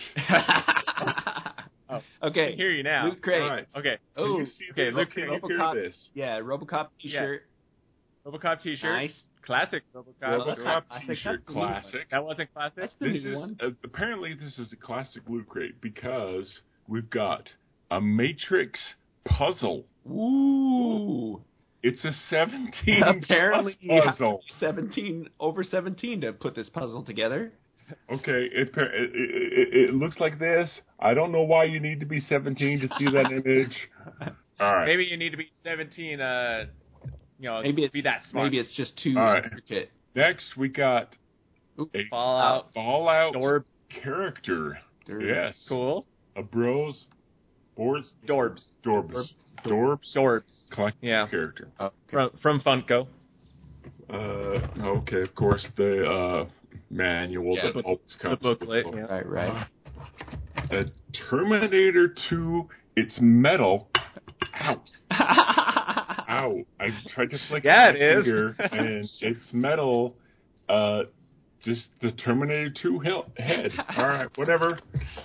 [SPEAKER 5] Okay.
[SPEAKER 1] I can hear you now.
[SPEAKER 5] Loot Crate.
[SPEAKER 4] All right.
[SPEAKER 1] Okay.
[SPEAKER 5] Oh,
[SPEAKER 1] okay.
[SPEAKER 4] Look, can you hear this?
[SPEAKER 5] Yeah, RoboCop t-shirt.
[SPEAKER 1] Yeah. RoboCop t-shirt.
[SPEAKER 5] Nice.
[SPEAKER 1] Classic RoboCop.
[SPEAKER 4] RoboCop t-shirt. Classic.
[SPEAKER 1] That wasn't classic?
[SPEAKER 5] That's the new one.
[SPEAKER 4] Apparently this is a classic Loot Crate because we've got a Matrix puzzle.
[SPEAKER 5] Ooh.
[SPEAKER 4] It's a 17
[SPEAKER 5] Apparently
[SPEAKER 4] puzzle.
[SPEAKER 5] 17 over 17 to put this puzzle together.
[SPEAKER 4] Okay, it looks like this. I don't know why you need to be 17 to see that image. All right.
[SPEAKER 1] Maybe you need to be 17.
[SPEAKER 5] Maybe
[SPEAKER 1] be that smart.
[SPEAKER 5] Maybe it's just too intricate.
[SPEAKER 4] Next, we got a
[SPEAKER 1] Fallout
[SPEAKER 4] Dorbs character. Yes.
[SPEAKER 1] Cool.
[SPEAKER 4] A Dorbs. Collectible character.
[SPEAKER 1] From Funko.
[SPEAKER 4] Okay, of course, the manual that always comes
[SPEAKER 1] the booklet.
[SPEAKER 4] with
[SPEAKER 1] Yeah.
[SPEAKER 5] Right.
[SPEAKER 4] The Terminator 2, it's metal. Ow. Ow. I tried to flick my finger, and it's metal. Just the Terminator 2 head. All right, whatever.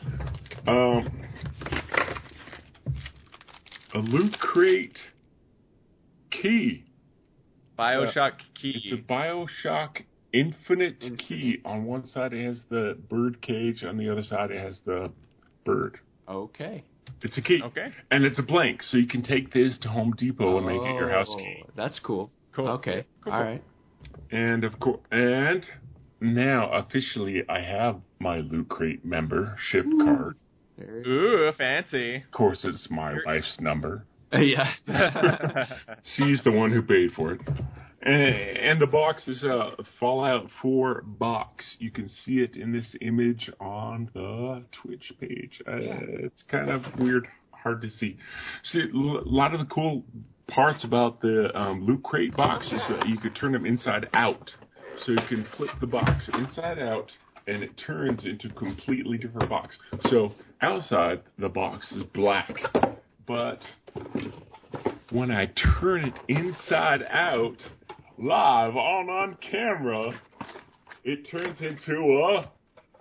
[SPEAKER 4] A Loot Crate key.
[SPEAKER 1] BioShock key.
[SPEAKER 4] It's a BioShock Infinite key. On one side it has the bird cage, on the other side it has the bird.
[SPEAKER 5] Okay.
[SPEAKER 4] It's a key.
[SPEAKER 1] Okay.
[SPEAKER 4] And it's a blank, so you can take this to Home Depot and make it your house key.
[SPEAKER 5] That's cool.
[SPEAKER 1] Cool.
[SPEAKER 5] Okay.
[SPEAKER 1] Cool.
[SPEAKER 5] All right.
[SPEAKER 4] And of course, and now officially I have my Loot Crate membership card.
[SPEAKER 1] Ooh, fancy.
[SPEAKER 4] Of course, it's my wife's number.
[SPEAKER 5] Yeah.
[SPEAKER 4] She's the one who paid for it. And the box is a Fallout 4 box. You can see it in this image on the Twitch page. It's kind of weird, hard to see. See, a lot of the cool parts about the Loot Crate box is that you could turn them inside out. So you can flip the box inside out, and it turns into a completely different box. So outside, the box is black. But when I turn it inside out, live on camera, it turns into a...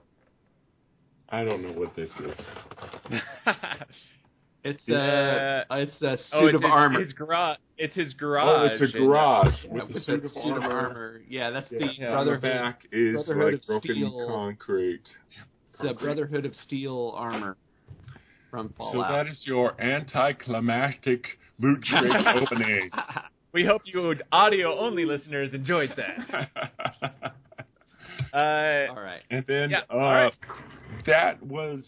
[SPEAKER 4] I don't know what this is.
[SPEAKER 5] It's a suit of armor.
[SPEAKER 1] It's his garage.
[SPEAKER 4] Oh, it's a garage with
[SPEAKER 5] a
[SPEAKER 4] a suit of armor.
[SPEAKER 5] Yeah, that's the
[SPEAKER 4] Brotherhood. The back is
[SPEAKER 5] Brotherhood
[SPEAKER 4] like broken
[SPEAKER 5] Steel.
[SPEAKER 4] concrete.
[SPEAKER 5] It's the Brotherhood of Steel armor from Fallout.
[SPEAKER 4] So that is your anticlimactic Loot Crate opening.
[SPEAKER 1] We hope you audio-only listeners enjoyed that.
[SPEAKER 5] All right.
[SPEAKER 4] And then
[SPEAKER 1] right.
[SPEAKER 4] That was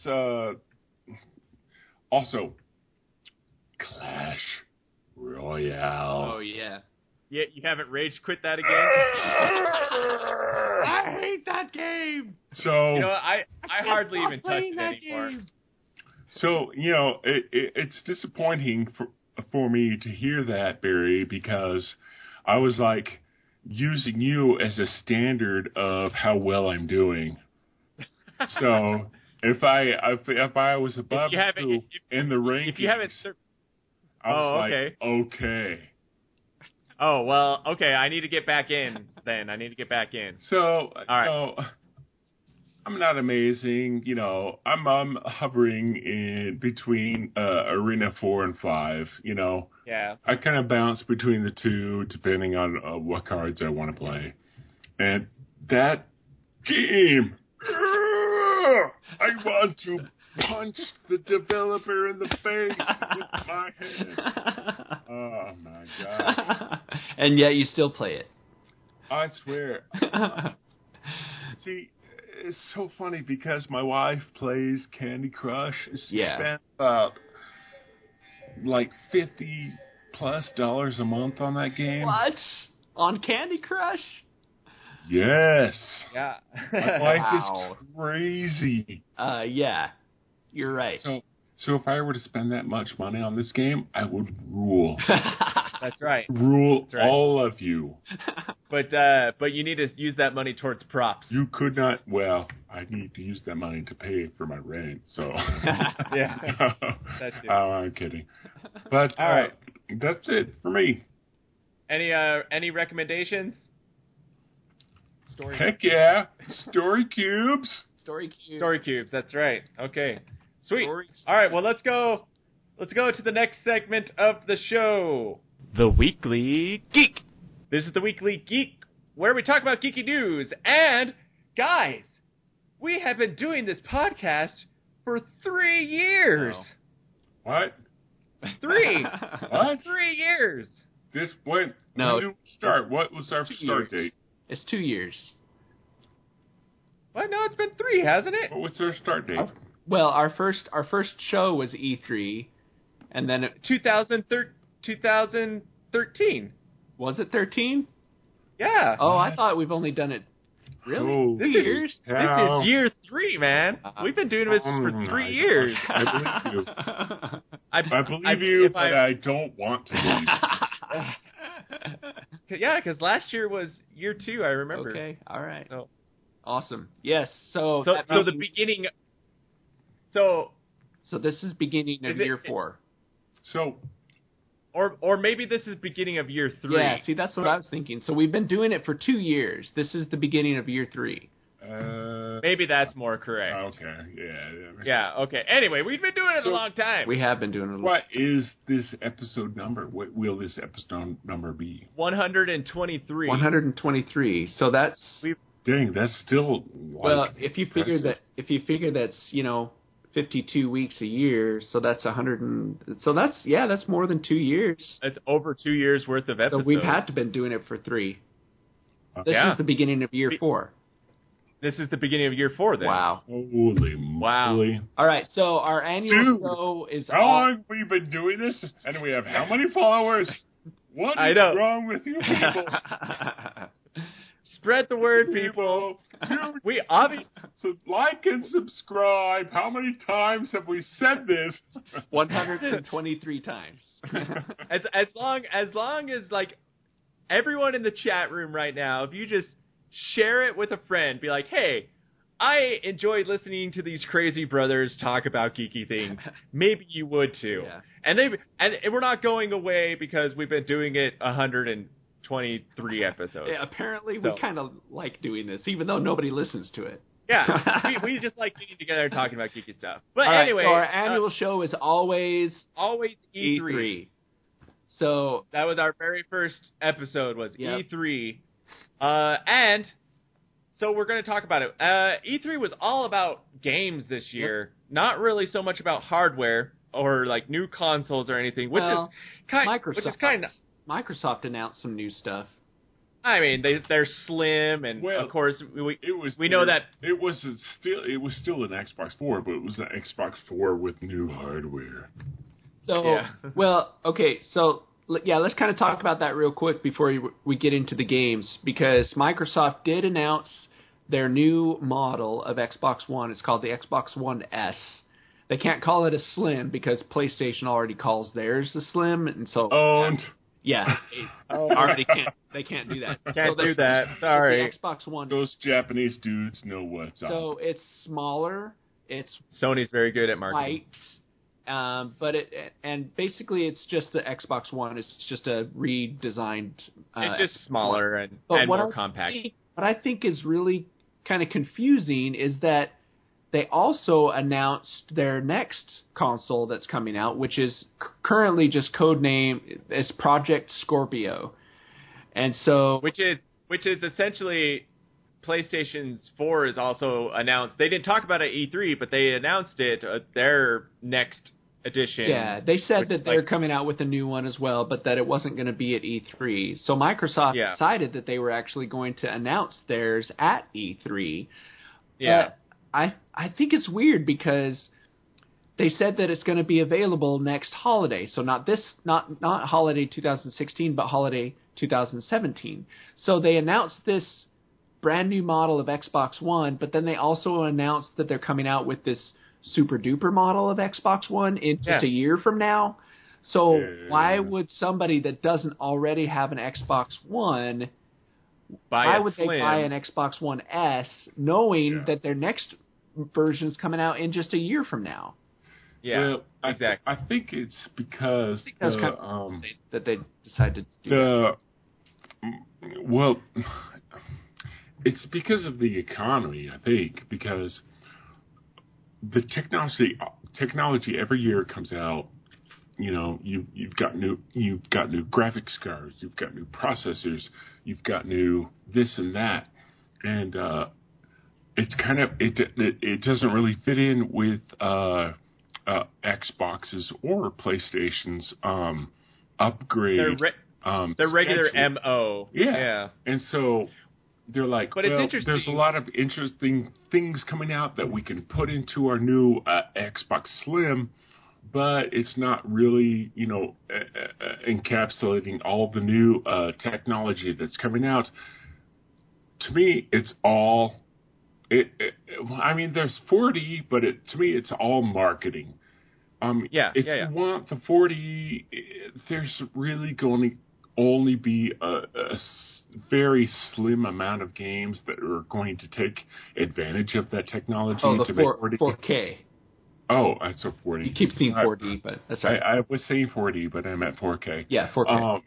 [SPEAKER 4] also Clash Royale.
[SPEAKER 5] Oh, yeah.
[SPEAKER 1] Yeah, you haven't rage quit that again?
[SPEAKER 5] I hate that game!
[SPEAKER 4] So,
[SPEAKER 1] I hardly even touch it anymore.
[SPEAKER 5] Game.
[SPEAKER 4] So, it's disappointing for me to hear that, Barry, because I was like using you as a standard of how well I'm doing. So if I was above you in the rankings,
[SPEAKER 1] if you haven't,
[SPEAKER 4] I was okay.
[SPEAKER 1] Oh well, okay. I need to get back in. Then I need to get back in.
[SPEAKER 4] So,
[SPEAKER 1] all right.
[SPEAKER 4] I'm not amazing, I'm hovering in between Arena 4 and 5,
[SPEAKER 1] Yeah.
[SPEAKER 4] I kind of bounce between the two depending on what cards I want to play. And that game, I want to punch the developer in the face with my hand. Oh, my God.
[SPEAKER 5] And yet you still play it.
[SPEAKER 6] I swear. See, it's so funny because my wife plays Candy Crush. She spent about like $50+ a month on that game.
[SPEAKER 5] What? On Candy Crush?
[SPEAKER 6] Yes.
[SPEAKER 1] Yeah.
[SPEAKER 6] My wife is crazy.
[SPEAKER 5] Yeah. You're right.
[SPEAKER 6] So if I were to spend that much money on this game, I would rule.
[SPEAKER 1] That's right.
[SPEAKER 6] Rule
[SPEAKER 1] That's right.
[SPEAKER 6] all of you.
[SPEAKER 1] But you need to use that money towards props.
[SPEAKER 6] You could not. Well, I need to use that money to pay for my rent. So
[SPEAKER 1] yeah, that's it.
[SPEAKER 6] Oh, I'm kidding. But
[SPEAKER 1] all right,
[SPEAKER 6] that's it for me.
[SPEAKER 1] Any recommendations?
[SPEAKER 6] Heck yeah, Story Cubes.
[SPEAKER 5] Story
[SPEAKER 1] Cubes. That's right. Okay, sweet. All right, well let's go to the next segment of the show. The Weekly Geek. This is the Weekly Geek, where we talk about geeky news. And, guys, we have been doing this podcast for 3 years.
[SPEAKER 6] Oh. What?
[SPEAKER 1] 3.
[SPEAKER 6] What?
[SPEAKER 1] 3 years.
[SPEAKER 6] When did we start? What was our start date?
[SPEAKER 5] It's 2 years.
[SPEAKER 1] Well, no, it's been 3, hasn't it?
[SPEAKER 6] What was our start date?
[SPEAKER 5] Well, our first show was E3, and then
[SPEAKER 1] 2013.
[SPEAKER 5] Was it 13?
[SPEAKER 1] Yeah.
[SPEAKER 5] Oh, I thought we've only done it. Really?
[SPEAKER 6] Oh,
[SPEAKER 5] 3 years?
[SPEAKER 1] This is year 3, man. We've been doing this for 3 years.
[SPEAKER 6] I believe you. I believe you, but I don't want to believe you.
[SPEAKER 1] Yeah, because last year was year 2, I remember.
[SPEAKER 5] Okay, all right.
[SPEAKER 1] So.
[SPEAKER 5] Awesome. Yes, so
[SPEAKER 1] the beginning... So
[SPEAKER 5] this is beginning of year 4.
[SPEAKER 6] So...
[SPEAKER 1] Or maybe this is beginning of year 3.
[SPEAKER 5] Yeah, see, that's what I was thinking. So we've been doing it for 2 years. This is the beginning of year 3.
[SPEAKER 1] Maybe that's more correct.
[SPEAKER 6] Okay, yeah.
[SPEAKER 1] Yeah, okay. Anyway, we've been doing it a long time.
[SPEAKER 5] We have been doing it a long time.
[SPEAKER 6] What is this episode number? What will this episode number be?
[SPEAKER 1] 123.
[SPEAKER 5] 123. So that's...
[SPEAKER 6] Dang, that's still...
[SPEAKER 5] Well, if you figure that's, 52 weeks a year, so that's 100 so that's more than 2 years.
[SPEAKER 1] That's over 2 years worth of episodes.
[SPEAKER 5] So we've had to been doing it for 3. This is the beginning of year 4.
[SPEAKER 1] This is the beginning of year 4 then.
[SPEAKER 5] Wow.
[SPEAKER 6] Holy moly.
[SPEAKER 5] All right, so our annual show is...
[SPEAKER 6] How long have we been doing this? And we have how many followers? What is wrong with you people?
[SPEAKER 1] Spread the word, people. We obviously...
[SPEAKER 6] So like and subscribe. How many times have we said this?
[SPEAKER 5] 123 times.
[SPEAKER 1] as long as like everyone in the chat room right now, if you just share it with a friend, be like, hey, I enjoyed listening to these crazy brothers talk about geeky things. Maybe you would too. Yeah. And we're not going away because we've been doing it 123 episodes.
[SPEAKER 5] Yeah, apparently we kind of like doing this, even though nobody listens to it.
[SPEAKER 1] Yeah, we just like getting together and talking about geeky stuff. But anyway,
[SPEAKER 5] so our annual show is always
[SPEAKER 1] E3.
[SPEAKER 5] So
[SPEAKER 1] that was our very first episode, was E3. And so we're going to talk about it. E3 was all about games this year, not really so much about hardware or like new consoles or anything, which is kind of...
[SPEAKER 5] Microsoft announced some new stuff.
[SPEAKER 1] I mean, they're slim, and of course we know that
[SPEAKER 6] it was still an Xbox 4, but it was an Xbox 4 with new hardware.
[SPEAKER 5] So let's kind of talk about that real quick before we get into the games, because Microsoft did announce their new model of Xbox One. It's called the Xbox One S. They can't call it a Slim because PlayStation already calls theirs a Slim, and so yeah, they can't do that.
[SPEAKER 1] Can't do that. Sorry.
[SPEAKER 5] The Xbox One.
[SPEAKER 6] Those Japanese dudes know what's up.
[SPEAKER 5] So it's smaller. It's
[SPEAKER 1] Sony's very good at marketing.
[SPEAKER 5] But basically it's just the Xbox One. It's just a redesigned.
[SPEAKER 1] It's just smaller and more compact.
[SPEAKER 5] What I think is really kind of confusing is that they also announced their next console that's coming out, which is currently just codenamed as Project Scorpio, and so
[SPEAKER 1] which is essentially PlayStation's 4 is also announced. They didn't talk about it at E3, but they announced it their next edition.
[SPEAKER 5] Yeah, they said that they're coming out with a new one as well, but that it wasn't going to be at E3. So Microsoft decided that they were actually going to announce theirs at E3.
[SPEAKER 1] Yeah.
[SPEAKER 5] I think it's weird because they said that it's going to be available next holiday. So not holiday 2016, but holiday 2017. So they announced this brand new model of Xbox One, but then they also announced that they're coming out with this super duper model of Xbox One in just a year from now. So why would somebody that doesn't already have an Xbox One, why would they buy an Xbox One S knowing that their next version is coming out in just a year from now?
[SPEAKER 1] Yeah,
[SPEAKER 6] well, exactly. I think it's because
[SPEAKER 5] that they decided to do
[SPEAKER 6] it's because of the economy, I think, because the technology every year comes out. You know, you've got new graphics cards, you've got new processors, you've got new this and that, and it's kind of it doesn't really fit in with Xboxes or PlayStation's upgrade.
[SPEAKER 1] Their regular MO.
[SPEAKER 6] Yeah, and so they're like,
[SPEAKER 1] but it's interesting.
[SPEAKER 6] There's a lot of interesting things coming out that we can put into our new Xbox Slim, but it's not really, encapsulating all the new technology that's coming out. To me, it's all. I mean, there's 4D, but to me, it's all marketing. If you want the 4D, there's really going to only be a very slim amount of games that are going to take advantage of that technology.
[SPEAKER 5] Oh, the 4K.
[SPEAKER 6] Oh, I saw 4D.
[SPEAKER 5] You keep seeing 4D, but that's right.
[SPEAKER 6] I was saying 4D, but I meant 4K.
[SPEAKER 5] Yeah, 4K.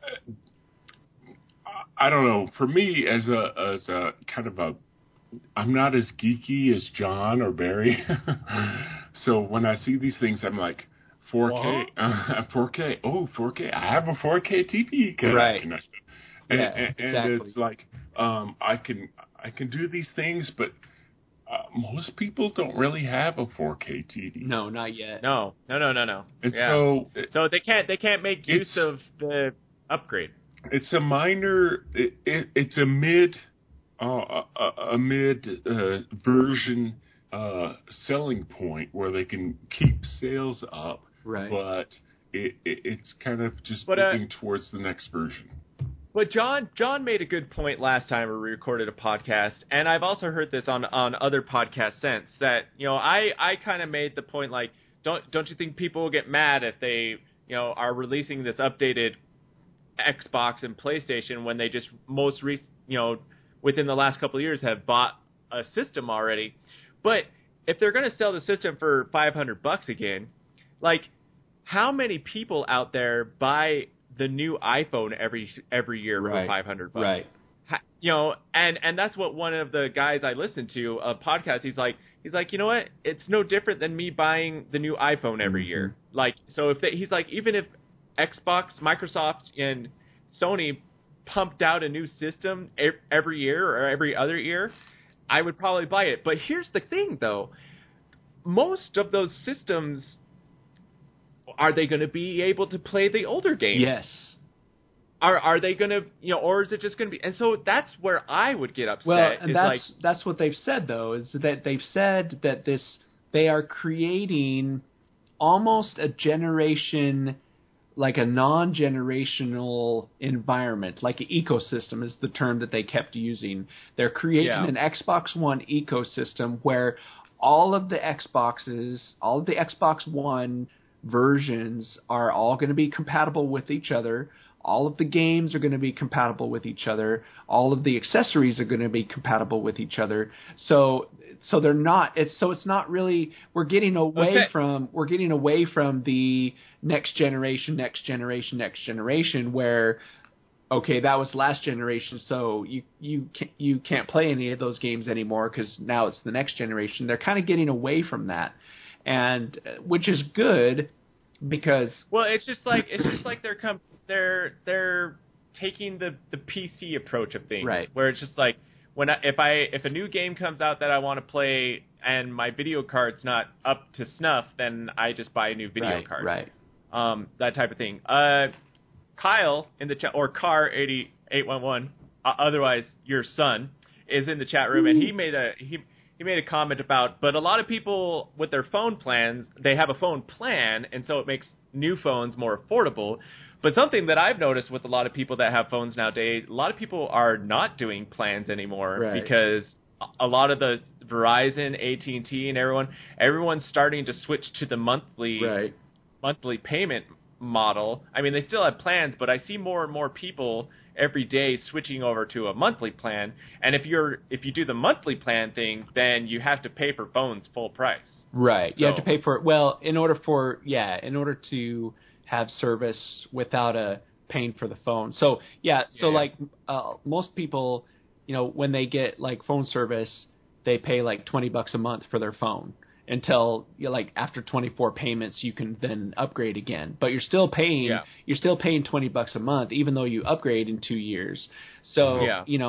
[SPEAKER 6] I don't know. For me, as a kind of I'm not as geeky as John or Barry. So when I see these things, I'm like, 4K, 4K. Oh, 4K. I have a 4K TV connection. And it's like, I can do these things, but most people don't really have a 4K TV.
[SPEAKER 5] No, not yet.
[SPEAKER 1] No.
[SPEAKER 6] And
[SPEAKER 1] so they can't make use of the upgrade.
[SPEAKER 6] It's a minor. It's a mid version selling point where they can keep sales up.
[SPEAKER 5] Right.
[SPEAKER 6] But it's kind of just moving towards the next version.
[SPEAKER 1] But John made a good point last time we recorded a podcast, and I've also heard this on other podcasts since, that, I kind of made the point, like, don't you think people will get mad if they, are releasing this updated Xbox and PlayStation when they just within the last couple of years have bought a system already? But if they're going to sell the system for $500 again, like, how many people out there buy the new iPhone every year for $500?
[SPEAKER 5] Right.
[SPEAKER 1] And that's what one of the guys I listened to, a podcast, he's like, you know what? It's no different than me buying the new iPhone every year. Like, so he's like, even if Xbox, Microsoft, and Sony pumped out a new system every year or every other year, I would probably buy it. But here's the thing, though. Most of those systems, are they going to be able to play the older games?
[SPEAKER 5] Yes.
[SPEAKER 1] Are they going to, or is it just going to be? And so that's where I would get upset.
[SPEAKER 5] Well, and that's what they've said, though, is that they've said that they are creating almost a generation, like a non-generational environment, like an ecosystem is the term that they kept using. They're creating an Xbox One ecosystem where all of the Xbox One versions are all going to be compatible with each other. All of the games are going to be compatible with each other. All of the accessories are going to be compatible with each other. So they're not. It's not really. We're getting away from the next generation. Where, okay, that was last generation. So you can't play any of those games anymore because now it's the next generation. They're kind of getting away from that, and which is good because
[SPEAKER 1] it's just like they're taking the PC approach of things,
[SPEAKER 5] right?
[SPEAKER 1] Where it's just like if a new game comes out that I want to play and my video card's not up to snuff, then I just buy a new video card.
[SPEAKER 5] Right.
[SPEAKER 1] That type of thing. Kyle in the chat, or Car8811, otherwise your son, is in the chat room, and he made a comment about, but a lot of people with their phone plans, they have a phone plan, and so it makes new phones more affordable. But something that I've noticed with a lot of people that have phones nowadays, a lot of people are not doing plans anymore because a lot of the Verizon, AT&T, and everyone's starting to switch to the monthly payment model. I mean, they still have plans, but I see more and more people every day switching over to a monthly plan. And if you do the monthly plan thing, then you have to pay for phones full price.
[SPEAKER 5] Right. You have to pay for it. Well, in order to have service without paying for the phone. So like most people, when they get like phone service, they pay like $20 a month for their phone until after 24 payments you can then upgrade again. But you're still paying $20 a month even though you upgrade in 2 years. So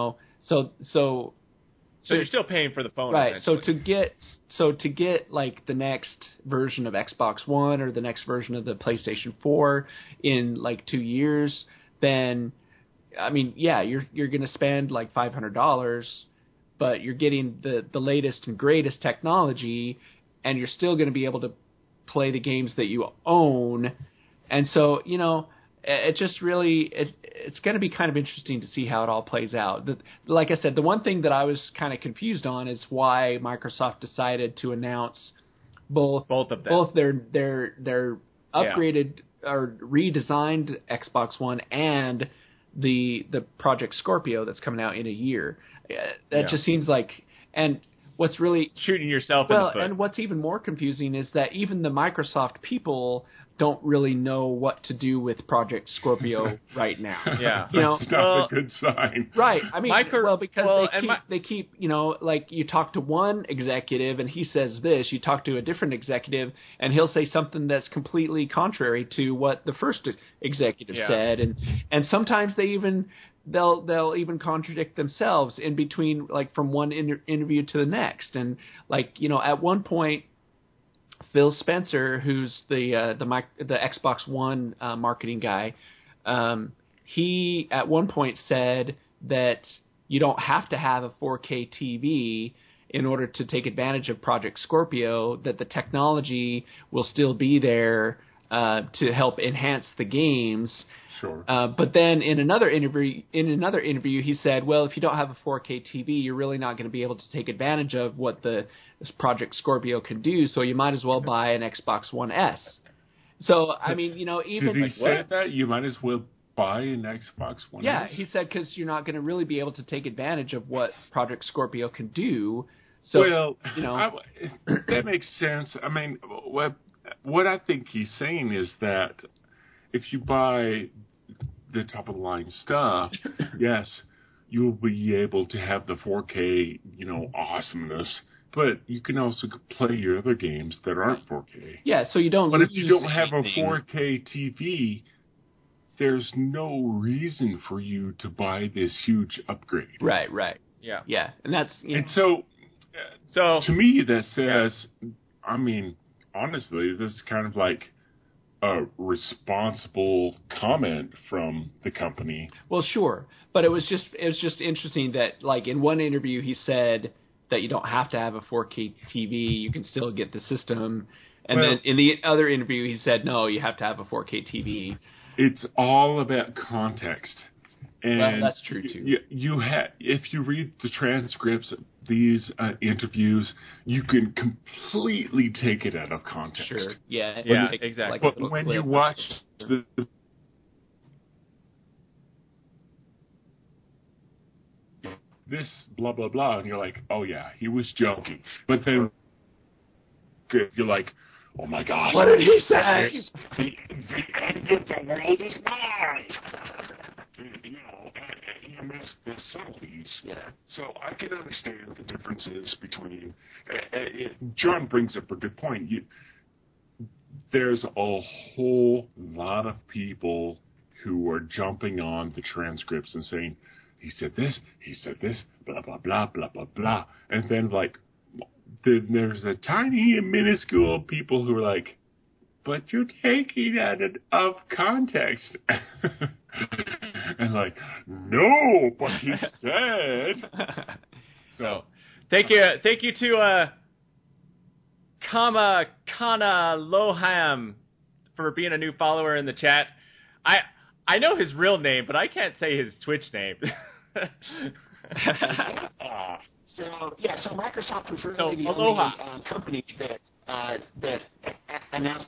[SPEAKER 1] So you're still paying for the phone,
[SPEAKER 5] right? So to get like the next version of Xbox One or the next version of the PlayStation 4 in like 2 years, then I mean, you're going to spend like $500, but you're getting the latest and greatest technology, and you're still going to be able to play the games that you own, and so it just really it's going to be kind of interesting to see how it all plays out. Like I said, the one thing that I was kind of confused on is why Microsoft decided to announce both of them, both their upgraded or redesigned Xbox One and the Project Scorpio that's coming out in a year. That just seems like, and what's really
[SPEAKER 1] shooting yourself in the foot.
[SPEAKER 5] And what's even more confusing is that even the Microsoft people don't really know what to do with Project Scorpio right now.
[SPEAKER 6] Yeah, that's not a good sign.
[SPEAKER 5] Right. I mean, because they keep, like you talk to one executive and he says this, you talk to a different executive and he'll say something that's completely contrary to what the first executive said, and sometimes they'll even contradict themselves in between, like from one interview to the next, and like at one point, Phil Spencer, who's the Xbox One marketing guy, he at one point said that you don't have to have a 4K TV in order to take advantage of Project Scorpio, that the technology will still be there to help enhance the games.
[SPEAKER 6] Sure.
[SPEAKER 5] But then in another interview, he said, well, if you don't have a 4K TV, you're really not going to be able to take advantage of what this Project Scorpio can do, so you might as well buy an Xbox One S. So, I mean, even...
[SPEAKER 6] Did he say that? You might as well buy an Xbox One S?
[SPEAKER 5] Yeah, he said because you're not going to really be able to take advantage of what Project Scorpio can do. So,
[SPEAKER 6] that makes sense. I mean, what I think he's saying is that if you buy the top-of-the-line stuff, yes, you'll be able to have the 4K, awesomeness, but you can also play your other games that aren't 4K.
[SPEAKER 5] Yeah, so you don't.
[SPEAKER 6] But if you don't have a 4K TV, there's no reason for you to buy this huge upgrade.
[SPEAKER 5] Right. Yeah, and that's
[SPEAKER 6] and so to me that says, I mean, honestly, this is kind of like a responsible comment from the company.
[SPEAKER 5] Well, sure, but it was just interesting that, like, in one interview he said that you don't have to have a 4K TV, you can still get the system, and then in the other interview he said no, you have to have a 4K TV.
[SPEAKER 6] It's all about context. And
[SPEAKER 5] that's true too.
[SPEAKER 6] If you read the transcripts of these interviews, you can completely take it out of context.
[SPEAKER 5] Sure. Yeah.
[SPEAKER 1] Exactly.
[SPEAKER 6] But when you watch this blah blah blah, and you're like, oh yeah, he was joking. But then you're like, oh my gosh,
[SPEAKER 5] what did he say?
[SPEAKER 6] The end of the world is nigh. Amidst the subtleties. Yeah. So I can understand the differences between. John brings up a good point. There's a whole lot of people who are jumping on the transcripts and saying, he said this, blah, blah, blah, blah, blah, blah. And then, like, there's a tiny and minuscule people who are like, but you're taking it out of context. And like, no, but he said.
[SPEAKER 1] So, thank you to Kama Kana Loham for being a new follower in the chat. I know his real name, but I can't say his Twitch name.
[SPEAKER 7] So Microsoft was really the only company that announced.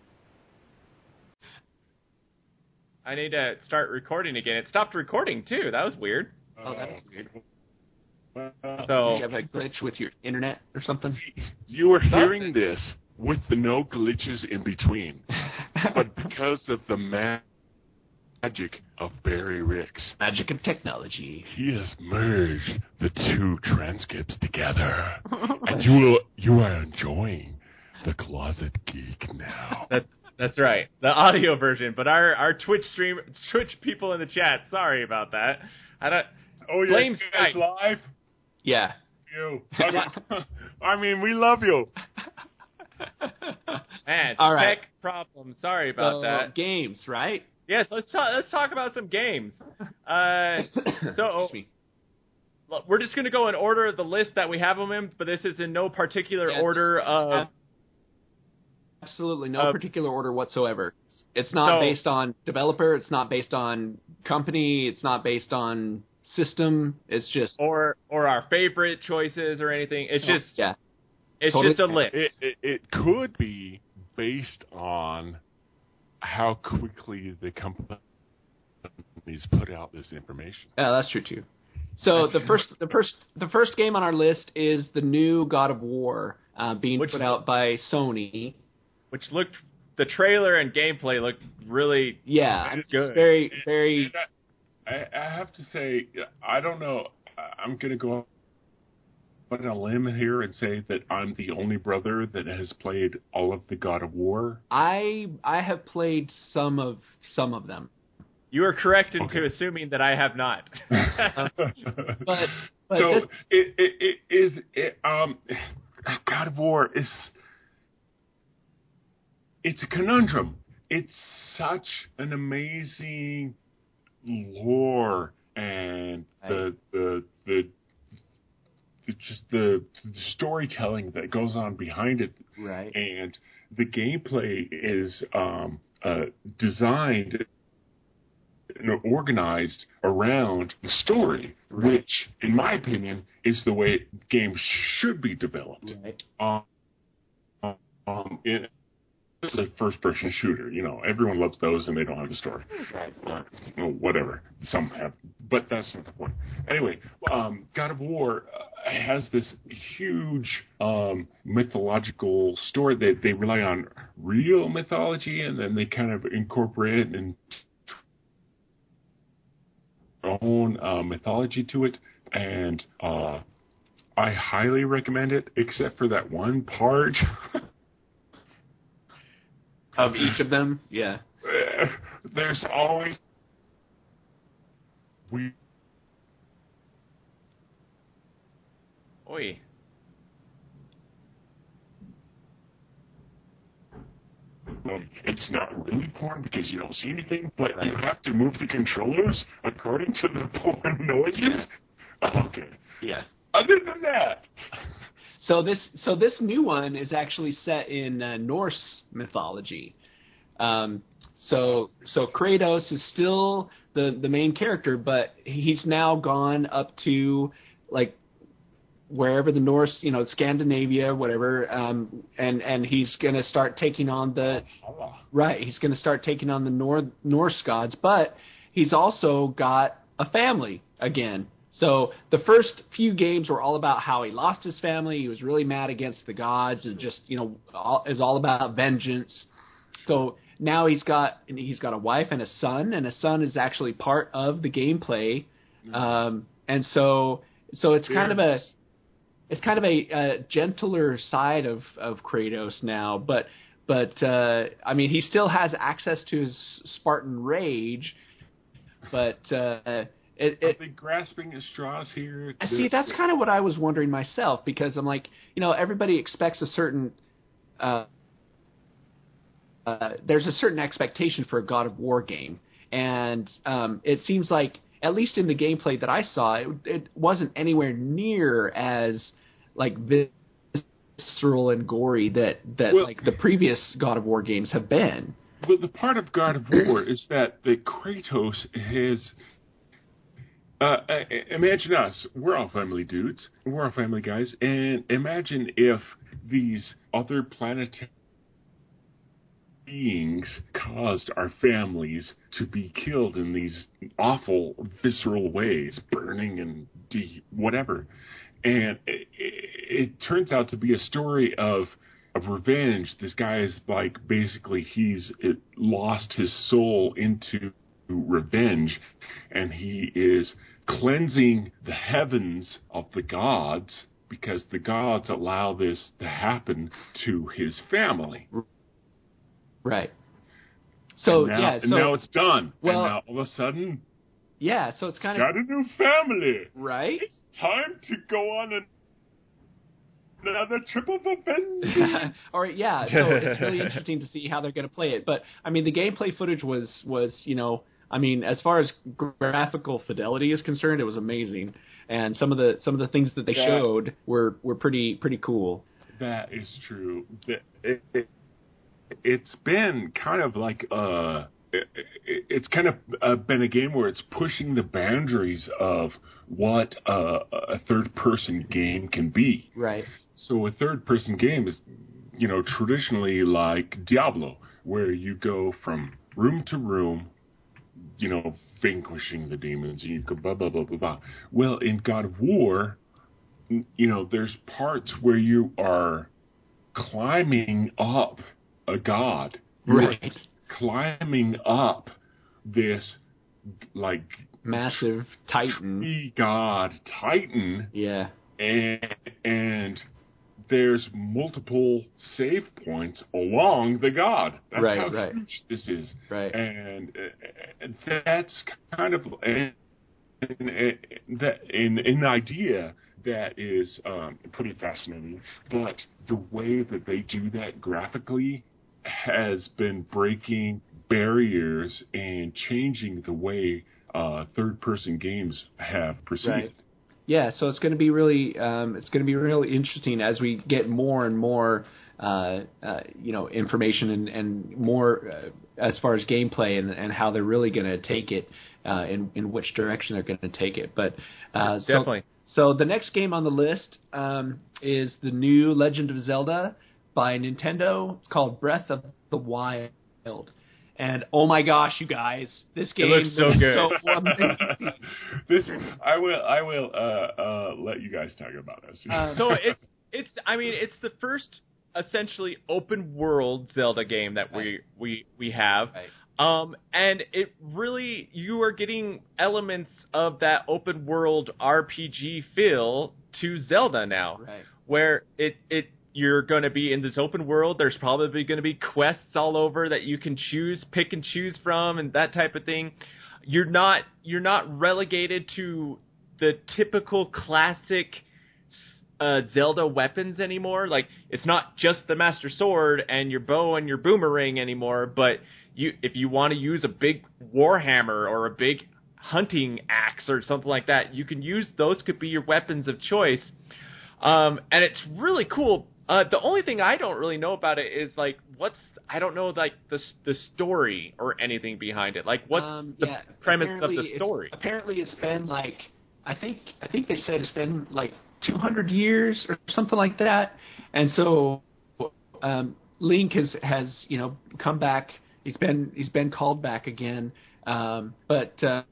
[SPEAKER 1] I need to start recording again. It stopped recording too. That was weird.
[SPEAKER 5] Oh, that's weird.
[SPEAKER 1] So
[SPEAKER 5] you have a glitch with your internet or something?
[SPEAKER 6] You were hearing this with the no glitches in between, but because of the magic of Barry Ricks,
[SPEAKER 5] magic of technology,
[SPEAKER 6] he has merged the two transcripts together, and you are enjoying the Closet Geek now.
[SPEAKER 1] That's right, the audio version. But our Twitch people in the chat, sorry about that. I don't.
[SPEAKER 6] Oh yeah,
[SPEAKER 1] blame
[SPEAKER 6] Skype live.
[SPEAKER 5] Yeah.
[SPEAKER 6] You. I mean, we love you.
[SPEAKER 1] Man,
[SPEAKER 5] all right.
[SPEAKER 1] tech problem. Sorry about that.
[SPEAKER 5] Games, right?
[SPEAKER 1] Yes, let's talk about some games. So we're just going to go in order of the list that we have them in, but this is in no particular order of.
[SPEAKER 5] Absolutely no particular order whatsoever. It's not based on developer. It's not based on company. It's not based on system. It's just
[SPEAKER 1] or our favorite choices or anything. It's just It's
[SPEAKER 5] totally
[SPEAKER 1] just a list.
[SPEAKER 6] It could be based on how quickly the companies put out this information.
[SPEAKER 5] Yeah, that's true too. So the first game on our list is the new God of War being put out by Sony,
[SPEAKER 1] which the trailer and gameplay looked really
[SPEAKER 5] good. Very very.
[SPEAKER 6] I have to say, I don't know. I'm going to go on a limb here and say that I'm the only brother that has played all of the God of War.
[SPEAKER 5] I have played some of them.
[SPEAKER 1] You are correct into assuming that I have not.
[SPEAKER 5] but
[SPEAKER 6] so God of War it's a conundrum. It's such an amazing lore and the storytelling that goes on behind it,
[SPEAKER 5] right?
[SPEAKER 6] And the gameplay is designed and organized around the story, which, in my opinion, is the way games should be developed.
[SPEAKER 5] Right.
[SPEAKER 6] It's a first-person shooter. You know, everyone loves those, and they don't have a story. Or whatever. Some have, but that's not the point. Anyway, God of War has this huge mythological story. They rely on real mythology, and then they kind of incorporate it and own mythology to it. And I highly recommend it, except for that one part.
[SPEAKER 5] Of each of them? Yeah.
[SPEAKER 6] There's always...
[SPEAKER 1] Oi.
[SPEAKER 6] It's not really porn because you don't see anything, but you have to move the controllers according to the porn noises? Okay.
[SPEAKER 5] Yeah.
[SPEAKER 6] Other than that...
[SPEAKER 5] So this new one is actually set in Norse mythology. So Kratos is still the main character, but he's now gone up to like wherever the Norse, Scandinavia, whatever, and he's going to start taking on he's going to start taking on the Norse gods, but he's also got a family again. So the first few games were all about how he lost his family. He was really mad against the gods, and just is all about vengeance. So now he's got a wife and a son is actually part of the gameplay, and so it's kind of a gentler side of Kratos now, but I mean he still has access to his Spartan rage, but
[SPEAKER 6] Are they grasping at straws here?
[SPEAKER 5] See, that's kind of what I was wondering myself, because I'm like, everybody expects a certain. There's a certain expectation for a God of War game, and it seems like, at least in the gameplay that I saw, it wasn't anywhere near as like visceral and gory that like the previous God of War games have been.
[SPEAKER 6] But the part of God of War is that the Kratos has. Imagine us. We're all family dudes. We're all family guys. And imagine if these other planetary beings caused our families to be killed in these awful, visceral ways, burning and whatever. And it turns out to be a story of revenge. This guy is like, basically, he's lost his soul into revenge, and he is cleansing the heavens of the gods, because the gods allow this to happen to his family.
[SPEAKER 5] Right. So
[SPEAKER 6] now it's done.
[SPEAKER 5] Well,
[SPEAKER 6] and now all of a sudden,
[SPEAKER 5] so it's kind
[SPEAKER 6] got a new family.
[SPEAKER 5] Right.
[SPEAKER 6] It's time to go on another trip of revenge.
[SPEAKER 5] All right, yeah. So it's really interesting to see how they're going to play it. But I mean, the gameplay footage was as far as graphical fidelity is concerned, it was amazing. And some of the things that they showed were pretty cool.
[SPEAKER 6] That is true. It's been kind of like it's kind of been a game where it's pushing the boundaries of what a third-person game can be.
[SPEAKER 5] Right.
[SPEAKER 6] So a third-person game is, traditionally like Diablo, where you go from room to room, vanquishing the demons, and you go blah, blah, blah, blah, blah. Well, in God of War, there's parts where you are climbing up a god.
[SPEAKER 5] Right.
[SPEAKER 6] Climbing up this, like,
[SPEAKER 5] massive titan.
[SPEAKER 6] God Titan.
[SPEAKER 5] Yeah.
[SPEAKER 6] And there's multiple save points along the god. That's how huge this is.
[SPEAKER 5] Right.
[SPEAKER 6] And that's kind of an idea that is pretty fascinating. But the way that they do that graphically has been breaking barriers and changing the way third-person games have proceeded.
[SPEAKER 5] Right. Yeah, so it's going to be really interesting as we get more and more information and more as far as gameplay and how they're really going to take it in which direction they're going to take it. But
[SPEAKER 1] definitely.
[SPEAKER 5] So the next game on the list is the new Legend of Zelda by Nintendo. It's called Breath of the Wild. And oh my gosh, you guys, this game
[SPEAKER 1] looks so good.
[SPEAKER 5] So amazing.
[SPEAKER 6] I will let you guys talk about this.
[SPEAKER 1] So it's the first essentially open world Zelda game that we have.
[SPEAKER 5] Right.
[SPEAKER 1] And it really, you are getting elements of that open world RPG feel to Zelda now.
[SPEAKER 5] Right.
[SPEAKER 1] Where you're going to be in this open world. There's probably going to be quests all over that you can pick and choose from, and that type of thing. You're not relegated to the typical classic Zelda weapons anymore. Like, it's not just the Master Sword and your bow and your boomerang anymore, but if you want to use a big warhammer or a big hunting axe or something like that, you can use those. Could be your weapons of choice. And it's really cool. The only thing I don't really know about it is like I don't know like the story or anything behind it. Like what's the premise of the story?
[SPEAKER 5] Apparently it's been like I think they said it's been like 200 years or something like that. And so Link has come back. He's been called back again. But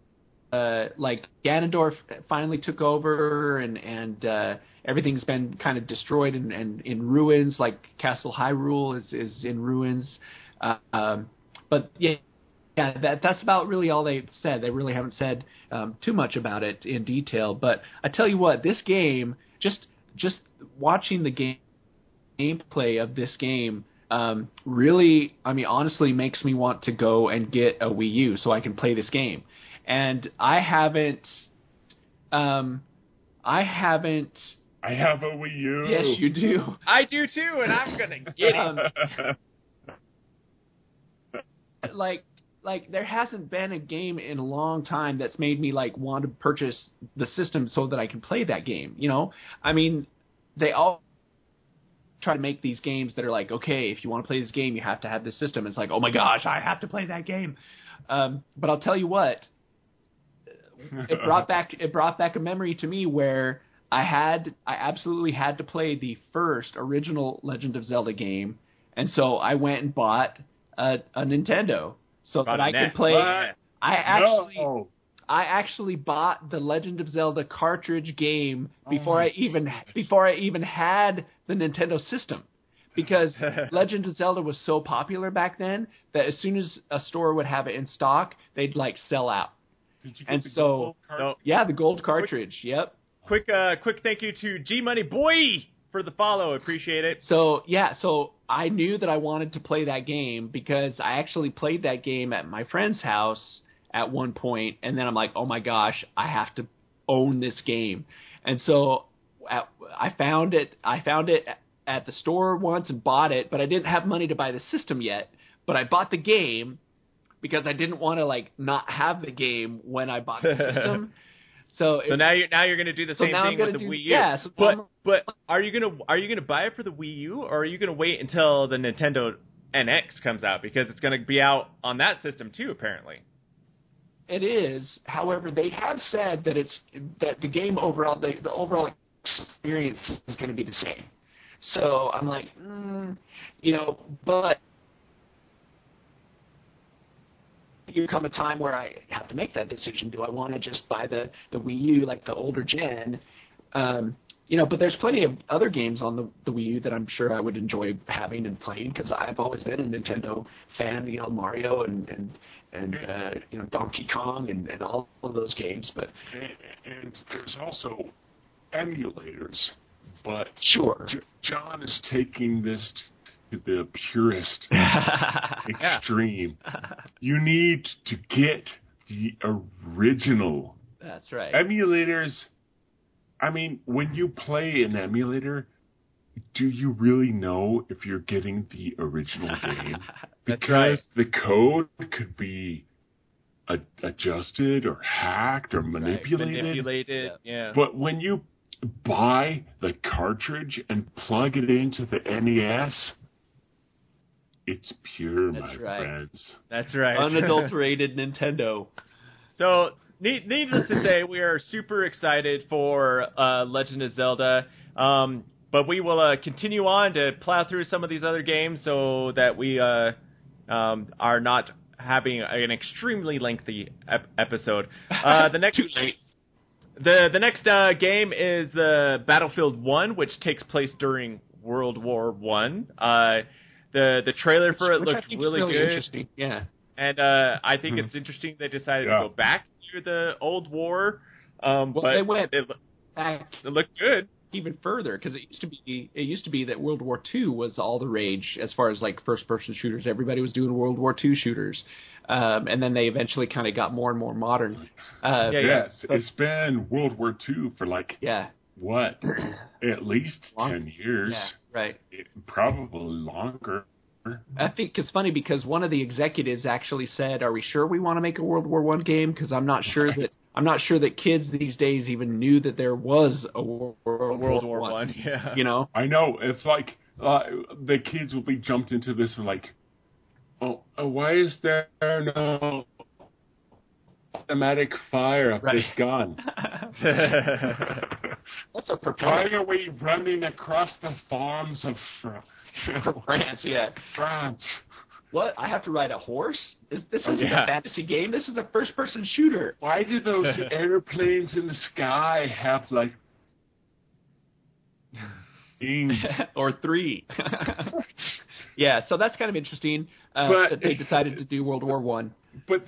[SPEAKER 5] like Ganondorf finally took over and everything's been kind of destroyed and in ruins, like Castle Hyrule is in ruins. But that's about really all they've said. They really haven't said too much about it in detail. But I tell you what, this game, just watching the gameplay of this game, really, honestly makes me want to go and get a Wii U so I can play this game. and I haven't.
[SPEAKER 6] I have a Wii U.
[SPEAKER 5] Yes, you do.
[SPEAKER 1] I do too, and I'm gonna get it.
[SPEAKER 5] Like there hasn't been a game in a long time that's made me like want to purchase the system so that I can play that game. You know, I mean, they all try to make these games that are like, okay, if you want to play this game, you have to have this system. It's like, oh my gosh, I have to play that game. But I'll tell you what, it brought back a memory to me where I absolutely had to play the first original Legend of Zelda game, and so I went and bought a Nintendo so that I could play.
[SPEAKER 6] What?
[SPEAKER 5] I actually bought the Legend of Zelda cartridge game before I even had the Nintendo system, because Legend of Zelda was so popular back then that as soon as a store would have it in stock, they'd like sell out.
[SPEAKER 6] Did you get the gold cartridge?
[SPEAKER 5] Yeah, the gold cartridge. Yep.
[SPEAKER 1] Quick thank you to G Money Boy for the follow. Appreciate it.
[SPEAKER 5] So I knew that I wanted to play that game because I actually played that game at my friend's house at one point, and then I'm like, oh my gosh, I have to own this game. And so I found it at the store once and bought it, but I didn't have money to buy the system yet. But I bought the game because I didn't want to like not have the game when I bought the system. So
[SPEAKER 1] now you're going to do the same thing with the Wii U.
[SPEAKER 5] Yeah,
[SPEAKER 1] but are you going to buy it for the Wii U, or are you going to wait until the Nintendo NX comes out, because it's going to be out on that system too, apparently?
[SPEAKER 7] It is. However, they have said that the game overall, the overall experience is going to be the same. So I'm like, but you come a time where I have to make that decision. Do I want to just buy the Wii U, like the older gen? But there's plenty of other games on the Wii U that I'm sure I would enjoy having and playing, because I've always been a Nintendo fan. Mario and Donkey Kong and all of those games. But
[SPEAKER 6] and there's also emulators. But
[SPEAKER 7] sure,
[SPEAKER 6] John is taking this to the purest extreme. You need to get the original.
[SPEAKER 5] That's right.
[SPEAKER 6] Emulators. I mean, when you play an emulator, do you really know if you're getting the original game? Because the code could be adjusted or hacked or manipulated.
[SPEAKER 1] Yeah.
[SPEAKER 6] But when you buy the cartridge and plug it into the NES, it's pure, my friends.
[SPEAKER 1] That's right.
[SPEAKER 5] Unadulterated Nintendo.
[SPEAKER 1] So, needless to say, we are super excited for Legend of Zelda. But we will continue on to plow through some of these other games so that we are not having an extremely lengthy episode. The next
[SPEAKER 7] Too late.
[SPEAKER 1] The next game is the Battlefield 1, which takes place during World War One. The trailer for it looks really good.
[SPEAKER 7] Interesting. Yeah.
[SPEAKER 1] And I think it's interesting they decided to go back to the old war. But
[SPEAKER 5] they went
[SPEAKER 1] back. It looked good.
[SPEAKER 5] Even further, because it used to be that World War II was all the rage as far as like first person shooters. Everybody was doing World War II shooters, and then they eventually kind of got more and more modern.
[SPEAKER 6] It's been World War II for what, at least 10 years.
[SPEAKER 5] Yeah, right.
[SPEAKER 6] Probably longer.
[SPEAKER 5] I think it's funny because one of the executives actually said, "Are we sure we want to make a World War I game? Because I'm not sure that kids these days even knew that there was a World War One."
[SPEAKER 1] Yeah,
[SPEAKER 6] I know. It's like the kids will be jumped into this and like, why is there no automatic fire of this gun?
[SPEAKER 7] What's a
[SPEAKER 6] Why are we running across the farms of
[SPEAKER 7] France? Yeah,
[SPEAKER 6] France.
[SPEAKER 5] What? I have to ride a horse? This isn't a fantasy game. This is a first-person shooter.
[SPEAKER 6] Why do those airplanes in the sky have like wings?
[SPEAKER 5] Or three? Yeah, so that's kind of interesting that they decided to do World War One.
[SPEAKER 6] But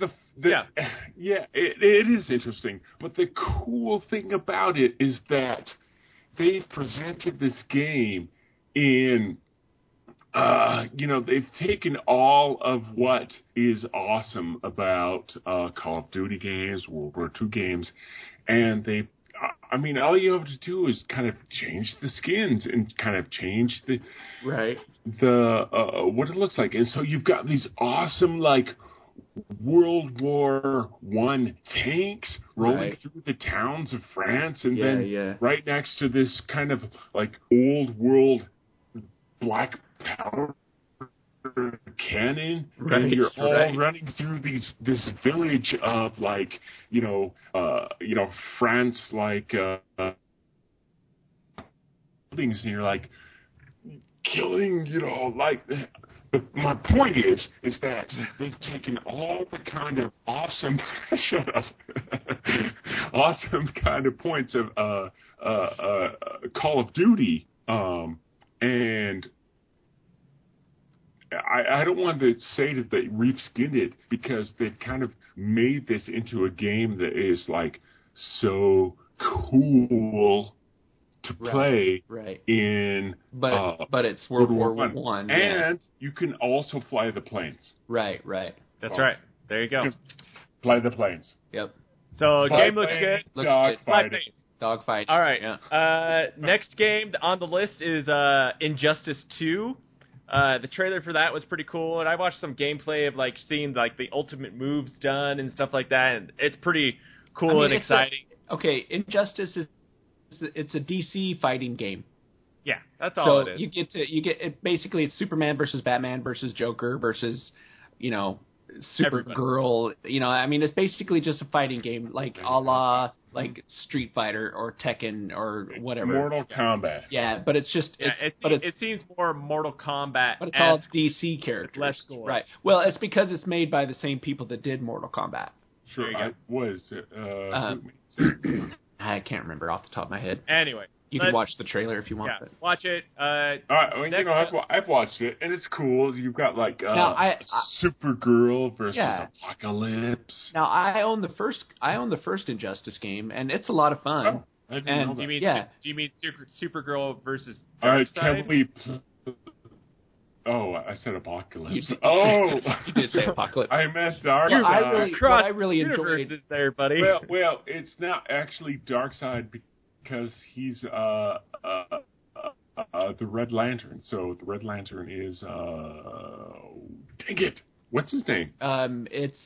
[SPEAKER 6] it is interesting. But the cool thing about it is that they've presented this game in they've taken all of what is awesome about Call of Duty games, World War II games, and all you have to do is kind of change the skins and kind of change the what it looks like. And so you've got these awesome, like, World War I tanks rolling through the towns of France, and then right next to this kind of, like, old world black powder cannon, and you're all running through this village of, like, France, like, buildings, and you're like killing, like. My point is that they've taken all the kind of awesome, awesome kind of points of Call of Duty, and I don't want to say that they reskinned it, because they've kind of made this into a game that is, like, so cool to play in,
[SPEAKER 5] but it's World War I,
[SPEAKER 6] and you can also fly the planes.
[SPEAKER 5] Right.
[SPEAKER 1] That's right. There you go.
[SPEAKER 6] Fly the planes.
[SPEAKER 5] Yep.
[SPEAKER 1] So game looks good.
[SPEAKER 5] Dog fight.
[SPEAKER 1] All right. Yeah. Next game on the list is Injustice 2. The trailer for that was pretty cool, and I watched some gameplay of, like, seeing, like, the ultimate moves done and stuff like that, and it's pretty cool and exciting.
[SPEAKER 5] Injustice is. It's a DC fighting game.
[SPEAKER 1] Yeah, that's all it is.
[SPEAKER 5] So you get it, basically it's Superman versus Batman versus Joker versus, Supergirl. It's basically just a fighting game, like a la like Street Fighter or Tekken or whatever.
[SPEAKER 6] Mortal Kombat.
[SPEAKER 5] Yeah, but it's just
[SPEAKER 1] it seems more Mortal Kombat.
[SPEAKER 5] But it's all DC characters.
[SPEAKER 1] Less gore.
[SPEAKER 5] Right. Well, it's because it's made by the same people that did Mortal Kombat.
[SPEAKER 6] Sure.
[SPEAKER 5] I can't remember off the top of my head.
[SPEAKER 1] Anyway,
[SPEAKER 5] you can watch the trailer if you want.
[SPEAKER 1] Yeah, watch it.
[SPEAKER 6] I've watched it, and it's cool. You've got, like, Supergirl versus Apocalypse.
[SPEAKER 5] Now, I own the first Injustice game, and it's a lot of fun.
[SPEAKER 6] Oh, I didn't know that.
[SPEAKER 1] Do you mean Supergirl versus Darkseid?
[SPEAKER 6] I said Apocalypse.
[SPEAKER 5] You did say Apocalypse.
[SPEAKER 6] I meant Darkseid.
[SPEAKER 5] I really enjoyed
[SPEAKER 1] it there, buddy.
[SPEAKER 6] Well, it's not actually Darkseid because he's the Red Lantern. So the Red Lantern is dang it, what's his name?
[SPEAKER 5] It's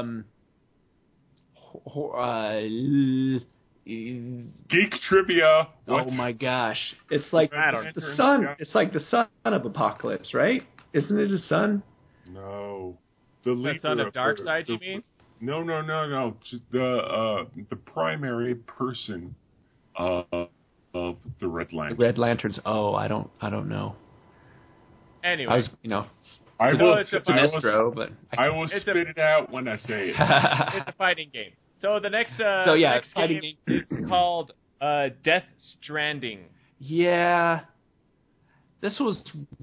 [SPEAKER 6] Geek Trivia.
[SPEAKER 5] Oh my gosh! It's like the son. It's like the son of Apocalypse, right? Isn't it his son?
[SPEAKER 6] No,
[SPEAKER 1] the son of Darkseid. You mean?
[SPEAKER 6] No. Just the primary person of the Red Lantern.
[SPEAKER 5] The Red Lanterns. Oh, I don't know.
[SPEAKER 1] Anyway,
[SPEAKER 6] I will spit it out when I say it.
[SPEAKER 1] It's a fighting game. So the next game is called Death Stranding.
[SPEAKER 5] Yeah, this was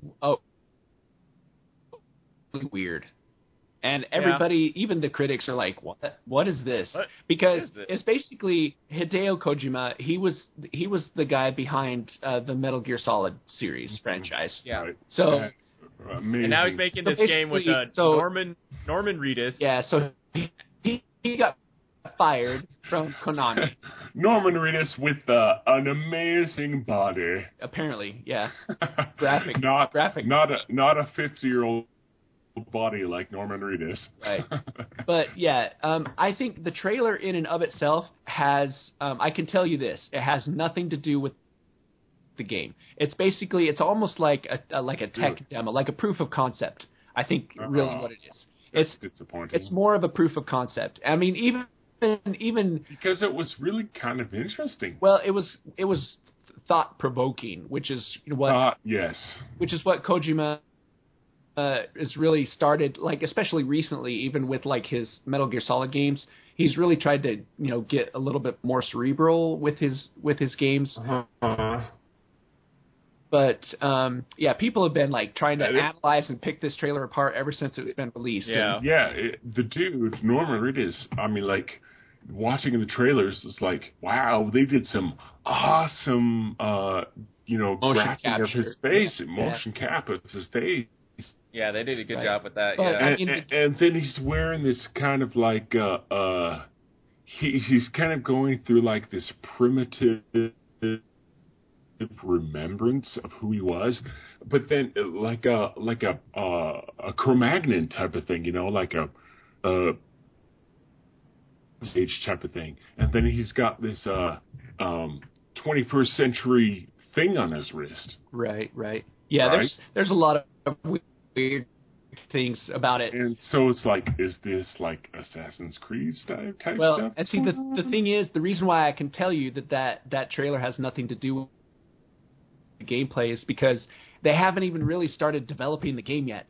[SPEAKER 5] weird, and everybody, even the critics, are like, "What is this?" Because it's basically Hideo Kojima. He was the guy behind the Metal Gear Solid series franchise.
[SPEAKER 1] Yeah.
[SPEAKER 6] Right.
[SPEAKER 5] So,
[SPEAKER 1] and now he's making this game with Norman Reedus.
[SPEAKER 5] Yeah. So he got fired from Konami.
[SPEAKER 6] Norman Reedus with an amazing body.
[SPEAKER 5] Apparently, yeah. Graphic.
[SPEAKER 6] Not a 50-year-old body like Norman Reedus.
[SPEAKER 5] Right. But yeah, I think the trailer in and of itself has. I can tell you this: it has nothing to do with the game. It's almost like a tech demo, like a proof of concept. I think really what it is.
[SPEAKER 6] It's disappointing.
[SPEAKER 5] It's more of a proof of concept. I mean, even
[SPEAKER 6] because it was really kind of interesting.
[SPEAKER 5] Well, it was thought provoking, which is what which is what Kojima has really started, like, especially recently, even with like his Metal Gear Solid games. He's really tried to get a little bit more cerebral with his games. But people have been like trying to analyze and pick this trailer apart ever since it's been released.
[SPEAKER 6] The dude Norman Reedus. I mean, like, watching the trailers is like, wow, they did some awesome grafting of his face, motion cap of his face.
[SPEAKER 1] Yeah, they did a good job with that.
[SPEAKER 6] But,
[SPEAKER 1] yeah,
[SPEAKER 6] and then he's wearing this kind of like he's kind of going through like this primitive remembrance of who he was, but then like a Cro-Magnon type of thing, like a stage type of thing, and then he's got this 21st century thing on his wrist.
[SPEAKER 7] Right. Yeah, right? There's a lot of weird things about it.
[SPEAKER 6] And so it's like, is this like Assassin's Creed type stuff?
[SPEAKER 7] Well, and see, the thing is, the reason why I can tell you that trailer has nothing to do with the gameplay is because they haven't even really started developing the game yet.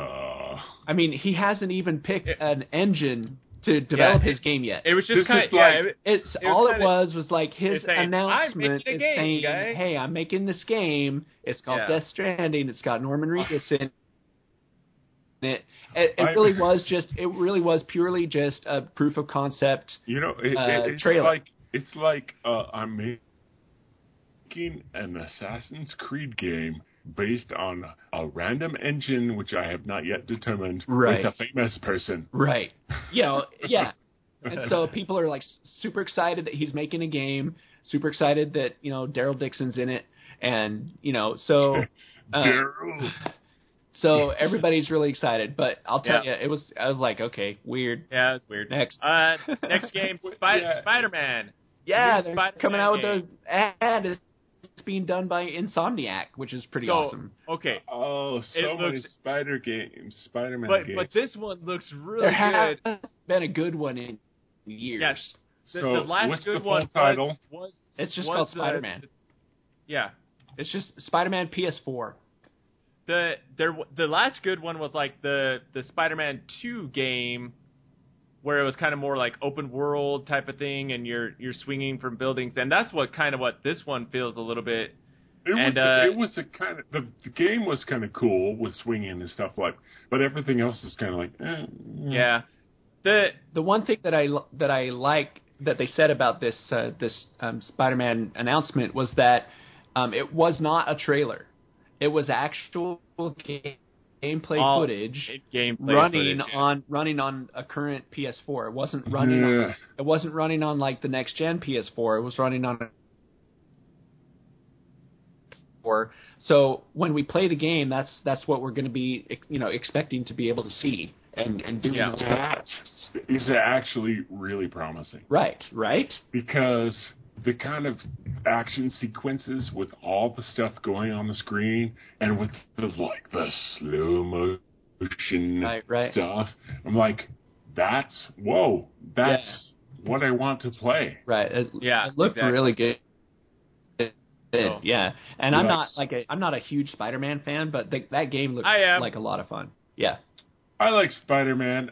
[SPEAKER 7] I mean, he hasn't even picked an engine to develop his game yet.
[SPEAKER 1] It was just kind of
[SPEAKER 7] it was like his announcement is saying, "Hey, I'm making this game. It's called Death Stranding. It's got Norman Reedus in it." It really was purely just a proof of concept.
[SPEAKER 6] It's
[SPEAKER 7] trailer.
[SPEAKER 6] It's like I'm making an Assassin's Creed game based on a random engine, which I have not yet determined, with a famous person.
[SPEAKER 7] Right. Yeah. And so people are like super excited that he's making a game, super excited that, Daryl Dixon's in it. And, so...
[SPEAKER 6] Daryl.
[SPEAKER 7] So everybody's really excited, but I'll tell you, I was like, okay, weird.
[SPEAKER 1] Yeah, it was weird.
[SPEAKER 7] Next.
[SPEAKER 1] Next game, Spider-Man.
[SPEAKER 7] Yeah, they're coming out with the ad. It's being done by Insomniac, which is pretty awesome.
[SPEAKER 1] Okay.
[SPEAKER 6] Oh, many Spider-Man games.
[SPEAKER 1] But this one looks really
[SPEAKER 7] there
[SPEAKER 1] good.
[SPEAKER 7] There has been a good one in years.
[SPEAKER 1] Yes.
[SPEAKER 6] The
[SPEAKER 1] last
[SPEAKER 6] what's
[SPEAKER 1] good
[SPEAKER 6] the full
[SPEAKER 1] one
[SPEAKER 6] title?
[SPEAKER 7] It's just called Spider-Man. It's just Spider-Man PS4.
[SPEAKER 1] The last good one was like the Spider-Man 2 game, where it was kind of more like open world type of thing, and you're swinging from buildings, and that's what this one feels a little bit.
[SPEAKER 6] It was a kind of the game was kind of cool with swinging and stuff but everything else is kind of like
[SPEAKER 1] yeah.
[SPEAKER 7] The one thing that I like that they said about this Spider-Man announcement was that it was not a trailer. It was actual gameplay footage running on a current PS4. It wasn't running on like the next gen PS4. It was running on so when we play the game, that's what we're going to be expecting to be able to see and do.
[SPEAKER 6] Yeah, that is actually really promising.
[SPEAKER 7] Right.
[SPEAKER 6] Because the kind of action sequences with all the stuff going on the screen and with the slow motion stuff, I'm like, that's what I want to play.
[SPEAKER 7] Right. It looked really good. Yeah. And I'm not a huge Spider-Man fan, but that game looks like a lot of fun. Yeah.
[SPEAKER 6] I like Spider-Man.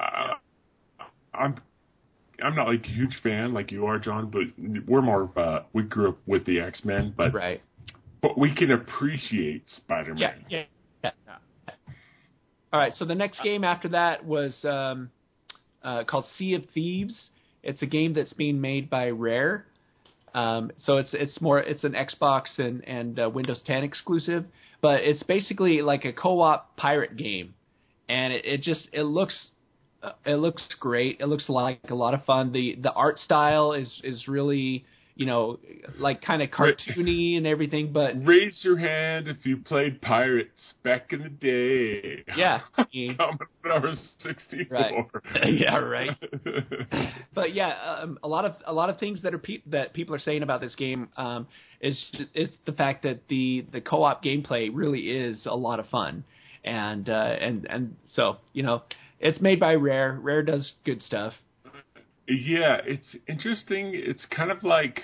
[SPEAKER 6] I'm not like a huge fan like you are, John, but we're more we grew up with the X-Men, but we can appreciate Spider-Man.
[SPEAKER 7] Yeah. All right, so the next game after that was called Sea of Thieves. It's a game that's being made by Rare. So it's an Xbox and Windows 10 exclusive, but it's basically like a co-op pirate game, and it looks great. It looks like a lot of fun. The art style is really, like kind of cartoony and everything, but...
[SPEAKER 6] Raise your hand if you played Pirates back in the day.
[SPEAKER 7] Yeah.
[SPEAKER 6] Commodore 64.
[SPEAKER 7] Right. Yeah, right. But yeah, a lot of things that people are saying about this game is the fact that the co-op gameplay really is a lot of fun. And so, it's made by Rare. Rare does good stuff.
[SPEAKER 6] Yeah, it's interesting. It's kind of like,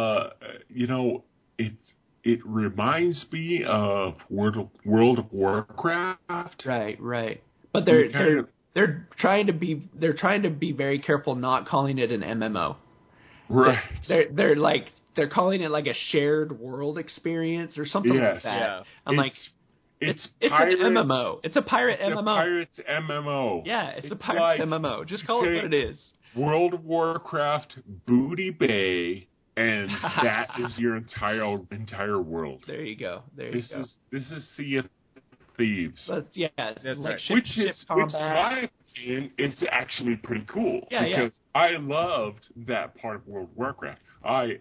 [SPEAKER 6] it reminds me of World of Warcraft.
[SPEAKER 7] Right. But they're trying to be very careful not calling it an MMO.
[SPEAKER 6] Right.
[SPEAKER 7] They're calling it like a shared world experience or something like that. Yeah. I'm like, it's pirates, an MMO. It's a pirate MMO.
[SPEAKER 6] It's a pirate's MMO.
[SPEAKER 7] Yeah, it's a pirate MMO. Just call it what it is.
[SPEAKER 6] World of Warcraft, Booty Bay, and that is your entire world.
[SPEAKER 5] There you go. This
[SPEAKER 6] is Sea of Thieves.
[SPEAKER 5] That's like
[SPEAKER 6] right. Which in my opinion is actually pretty cool. Because I loved that part of World of Warcraft. I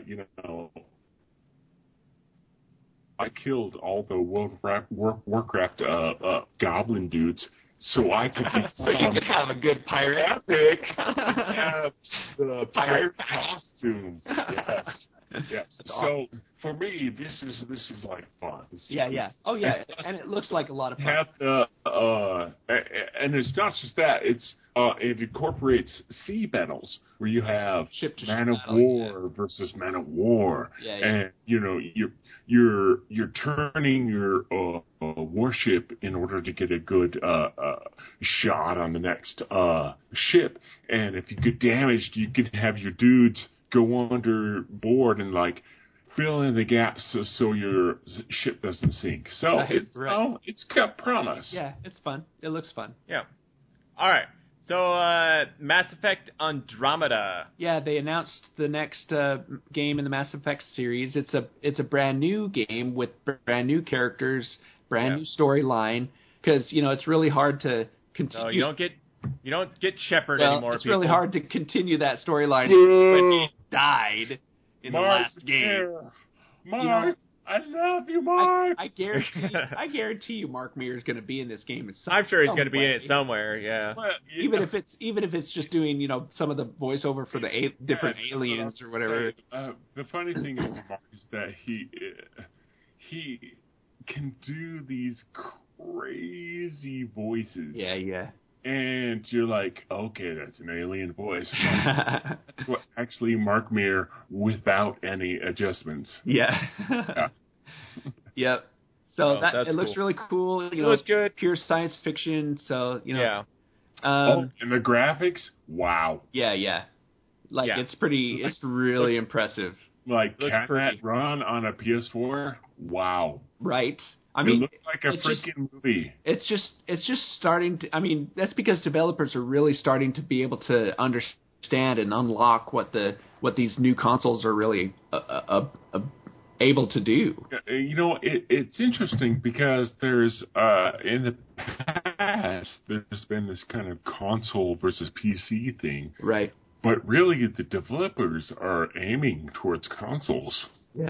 [SPEAKER 6] killed all the World of Warcraft goblin dudes so I could be
[SPEAKER 7] so you could have a good pirate
[SPEAKER 6] epic. Have the pirate costumes. Yes. So for me, this is like fun.
[SPEAKER 5] Oh yeah, and it looks like a lot of fun.
[SPEAKER 6] And it's not just that; it incorporates sea battles where you have Man of War versus Man of War, and you're turning your warship in order to get a good shot on the next ship, and if you get damaged, you can have your dudes go underboard and like fill in the gaps so your ship doesn't sink. So it's got promise.
[SPEAKER 5] Yeah, it's fun. It looks fun.
[SPEAKER 1] Yeah. All right. So Mass Effect Andromeda.
[SPEAKER 5] Yeah, they announced the next game in the Mass Effect series. It's a brand new game with brand new characters, brand new storyline. Because it's really hard to continue.
[SPEAKER 1] No, you don't get Shepard anymore.
[SPEAKER 5] It's really hard to continue that storyline when he died in the last game.
[SPEAKER 6] Mark, I love you, Mark.
[SPEAKER 5] I guarantee you, Mark Meer is going to be in this game.
[SPEAKER 1] I'm sure he's going to be in it somewhere. Yeah.
[SPEAKER 5] Well, even if it's just doing some of the voiceover for the different aliens or whatever.
[SPEAKER 6] The funny thing is that he can do these crazy voices.
[SPEAKER 5] Yeah.
[SPEAKER 6] And you're like, okay, that's an alien voice. Well, actually, Mark Meer without any adjustments.
[SPEAKER 5] Yeah. Yep. So it looks really cool.
[SPEAKER 1] It looks good.
[SPEAKER 5] Pure science fiction. So
[SPEAKER 1] Yeah.
[SPEAKER 6] And the graphics, wow.
[SPEAKER 5] Yeah. Like it's pretty. It's really impressive.
[SPEAKER 6] Like Cat Run on a PS4. Wow.
[SPEAKER 5] Right.
[SPEAKER 6] It looks like a freaking movie.
[SPEAKER 5] It's just starting to. I mean, that's because developers are really starting to be able to understand and unlock what these new consoles are really able to do.
[SPEAKER 6] It's interesting because there's in the past there's been this kind of console versus PC thing,
[SPEAKER 5] right?
[SPEAKER 6] But really, the developers are aiming towards consoles.
[SPEAKER 5] Yeah.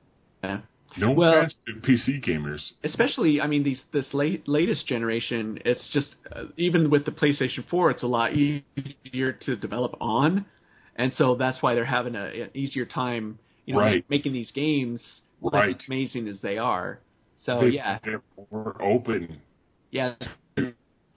[SPEAKER 6] No offense to PC gamers.
[SPEAKER 5] Especially, I mean, this latest generation, it's just, even with the PlayStation 4, it's a lot easier to develop on. And so that's why they're having an easier time, making these games as amazing as they are. So,
[SPEAKER 6] they're more open.
[SPEAKER 5] Yeah. The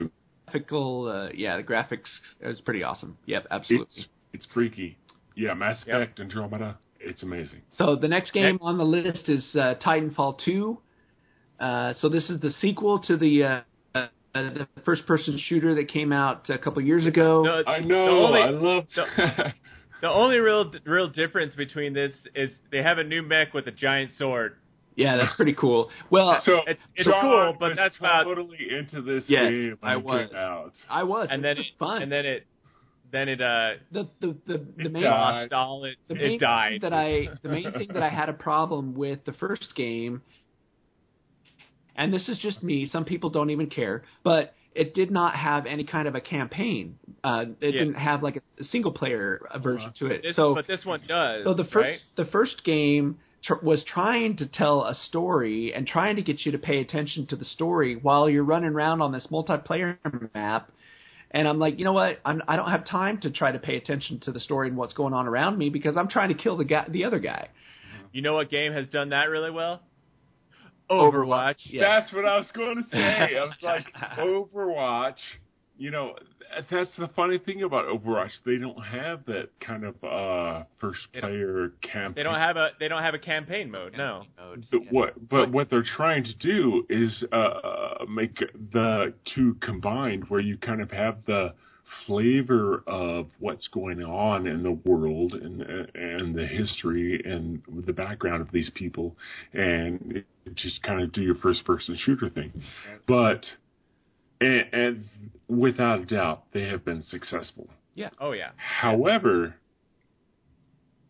[SPEAKER 5] graphics is pretty awesome. Yep, absolutely.
[SPEAKER 6] It's freaky. Yeah, Mass Effect Andromeda. It's amazing.
[SPEAKER 5] So the next game on the list is Titanfall 2. So this is the sequel to the first-person shooter that came out a couple years ago.
[SPEAKER 6] I know. I love.
[SPEAKER 1] The only real difference between this is they have a new mech with a giant sword.
[SPEAKER 5] Yeah, that's pretty cool. Well,
[SPEAKER 1] so it's cool, but that's
[SPEAKER 6] totally into this game.
[SPEAKER 5] I was.
[SPEAKER 1] And then
[SPEAKER 5] it was fun.
[SPEAKER 1] And then it
[SPEAKER 5] the main
[SPEAKER 1] lost all it died.
[SPEAKER 5] The main thing that I had a problem with the first game, and this is just me, some people don't even care, but it did not have any kind of a campaign. It didn't have like a single player version to it.
[SPEAKER 1] But this one does.
[SPEAKER 5] So the first game was trying to tell a story and trying to get you to pay attention to the story while you're running around on this multiplayer map. And I'm like, you know what? I don't have time to try to pay attention to the story and what's going on around me because I'm trying to kill the other guy.
[SPEAKER 1] You know what game has done that really well? Overwatch.
[SPEAKER 6] Yeah. That's what I was going to say. I was like, Overwatch. That's the funny thing about Overwatch. They don't have that kind of first-player campaign.
[SPEAKER 1] They don't have a campaign mode. No.
[SPEAKER 6] What they're trying to do is make the two combined, where you kind of have the flavor of what's going on in the world and the history and the background of these people, and just kind of do your first-person shooter thing. But and without a doubt, they have been successful.
[SPEAKER 5] Yeah.
[SPEAKER 1] Oh, yeah.
[SPEAKER 6] However,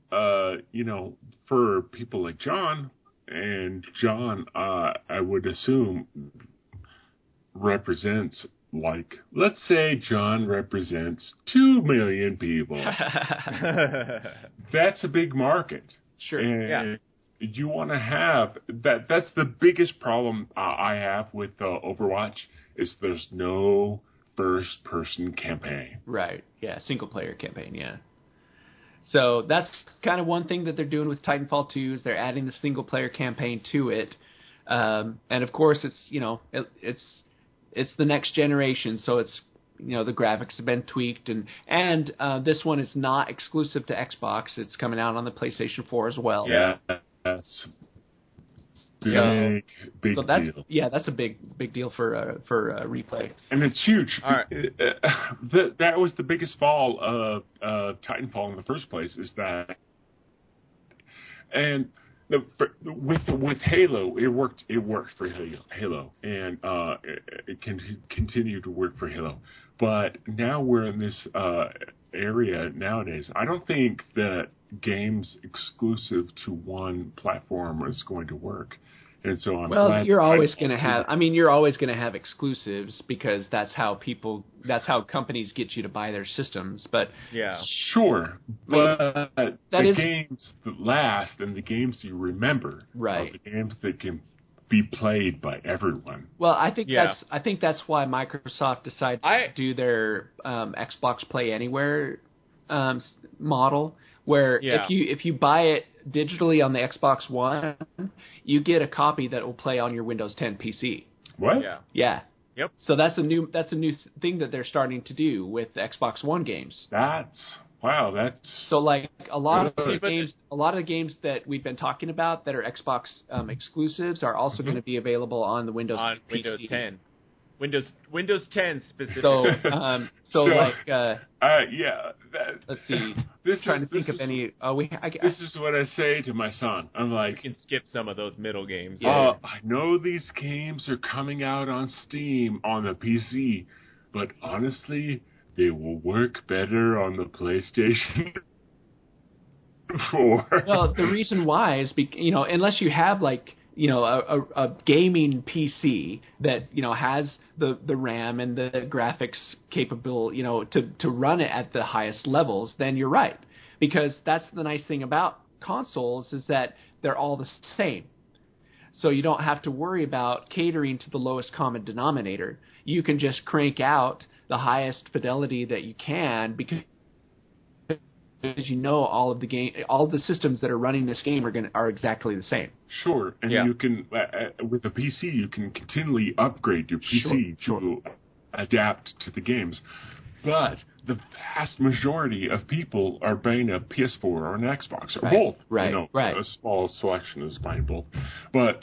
[SPEAKER 6] for people like John, and John, I would assume, represents, like, let's say John represents 2 million people. That's a big market.
[SPEAKER 5] Sure.
[SPEAKER 6] And you want to have that. That's the biggest problem I have with Overwatch is there's no first-person campaign.
[SPEAKER 5] Right. Yeah. Single-player campaign. Yeah. So that's kind of one thing that they're doing with Titanfall 2 is they're adding the single-player campaign to it, and of course it's the next generation, so it's the graphics have been tweaked, and this one is not exclusive to Xbox. It's coming out on the PlayStation 4 as well.
[SPEAKER 6] Yeah, that's big
[SPEAKER 5] so that's,
[SPEAKER 6] deal.
[SPEAKER 5] Yeah, that's a big deal for Replay,
[SPEAKER 6] and it's huge.
[SPEAKER 1] All right.
[SPEAKER 6] That was the biggest fall of Titanfall in the first place. Is that and. With Halo, it worked for Halo, and it can continue to work for Halo. But now we're in this area nowadays. I don't think that games exclusive to one platform is going to work. And so I'm glad
[SPEAKER 5] you're always going to have. I mean, you're always going to have exclusives because that's how companies get you to buy their systems. But
[SPEAKER 1] yeah,
[SPEAKER 6] sure. But games that last and the games you remember,
[SPEAKER 5] right?
[SPEAKER 6] Are the games that can be played by everyone.
[SPEAKER 5] Well, I think that's why Microsoft decided to do their Xbox Play Anywhere model, where if you buy it digitally on the Xbox One, you get a copy that will play on your Windows 10 PC.
[SPEAKER 6] What?
[SPEAKER 5] Yeah.
[SPEAKER 1] Yep.
[SPEAKER 5] So that's a new thing that they're starting to do with the Xbox One games.
[SPEAKER 6] That's
[SPEAKER 5] so like a lot of the games that we've been talking about that are Xbox exclusives are also going to be available on the Windows PC.
[SPEAKER 1] Windows 10. Windows 10 specifically.
[SPEAKER 5] So let's see.
[SPEAKER 6] This is what I say to my son. I'm like,
[SPEAKER 1] you can skip some of those middle games.
[SPEAKER 6] I know these games are coming out on Steam on the PC, but honestly, they will work better on the PlayStation 4.
[SPEAKER 5] Well, the reason why is unless you have a gaming PC that has the RAM and the graphics capable to run it at the highest levels, then you're right, because that's the nice thing about consoles is that they're all the same, so you don't have to worry about catering to the lowest common denominator. You can just crank out the highest fidelity that you can because all of the systems that are running this game are exactly the same.
[SPEAKER 6] Sure, and you can with a PC you can continually upgrade your PC to adapt to the games. But the vast majority of people are buying a PS4 or an Xbox or both.
[SPEAKER 5] Right.
[SPEAKER 6] A small selection is buying both. But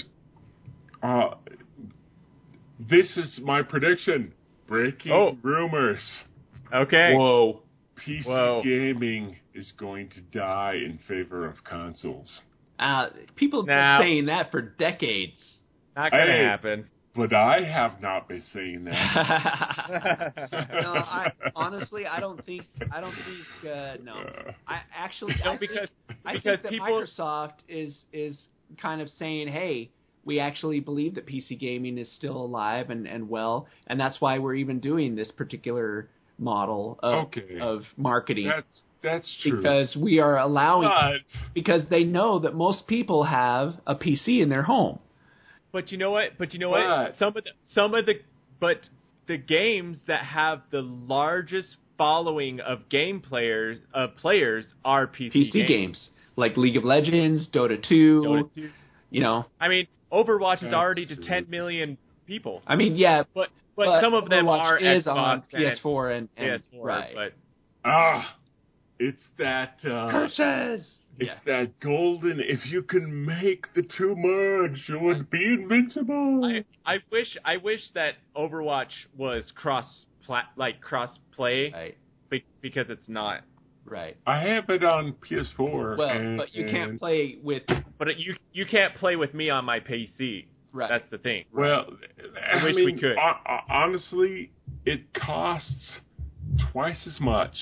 [SPEAKER 6] this is my prediction. Breaking rumors.
[SPEAKER 1] Okay.
[SPEAKER 6] Whoa. PC gaming is going to die in favor of consoles.
[SPEAKER 5] People have been saying that for decades.
[SPEAKER 1] Not going to happen.
[SPEAKER 6] But I have not been saying that.
[SPEAKER 5] No, honestly, I don't think. No, I actually. I think that Microsoft is kind of saying, hey, we actually believe that PC gaming is still alive and well, and that's why we're even doing this particular model of marketing.
[SPEAKER 6] That's true.
[SPEAKER 5] Because we are allowing, because they know that most people have a PC in their home.
[SPEAKER 1] But you know what? Some of the games that have the largest following of players are PC
[SPEAKER 5] games like League of Legends, Dota 2.
[SPEAKER 1] I mean, Overwatch is already to 10 million people.
[SPEAKER 5] I mean, yeah,
[SPEAKER 1] but some of them are
[SPEAKER 5] is
[SPEAKER 1] Xbox
[SPEAKER 5] on PS4 and
[SPEAKER 1] PS4,
[SPEAKER 5] right.
[SPEAKER 1] But
[SPEAKER 6] it's that
[SPEAKER 5] curses.
[SPEAKER 6] It's that golden. If you can make the two merge, you would be invincible.
[SPEAKER 1] I wish that Overwatch was cross play, because it's not.
[SPEAKER 5] Right.
[SPEAKER 6] I have it on PS4.
[SPEAKER 5] Well, but you can't play with.
[SPEAKER 1] But you can't play with me on my PC.
[SPEAKER 5] Right.
[SPEAKER 1] That's the thing.
[SPEAKER 6] Well,
[SPEAKER 1] I wish we could.
[SPEAKER 6] Honestly, it costs twice as much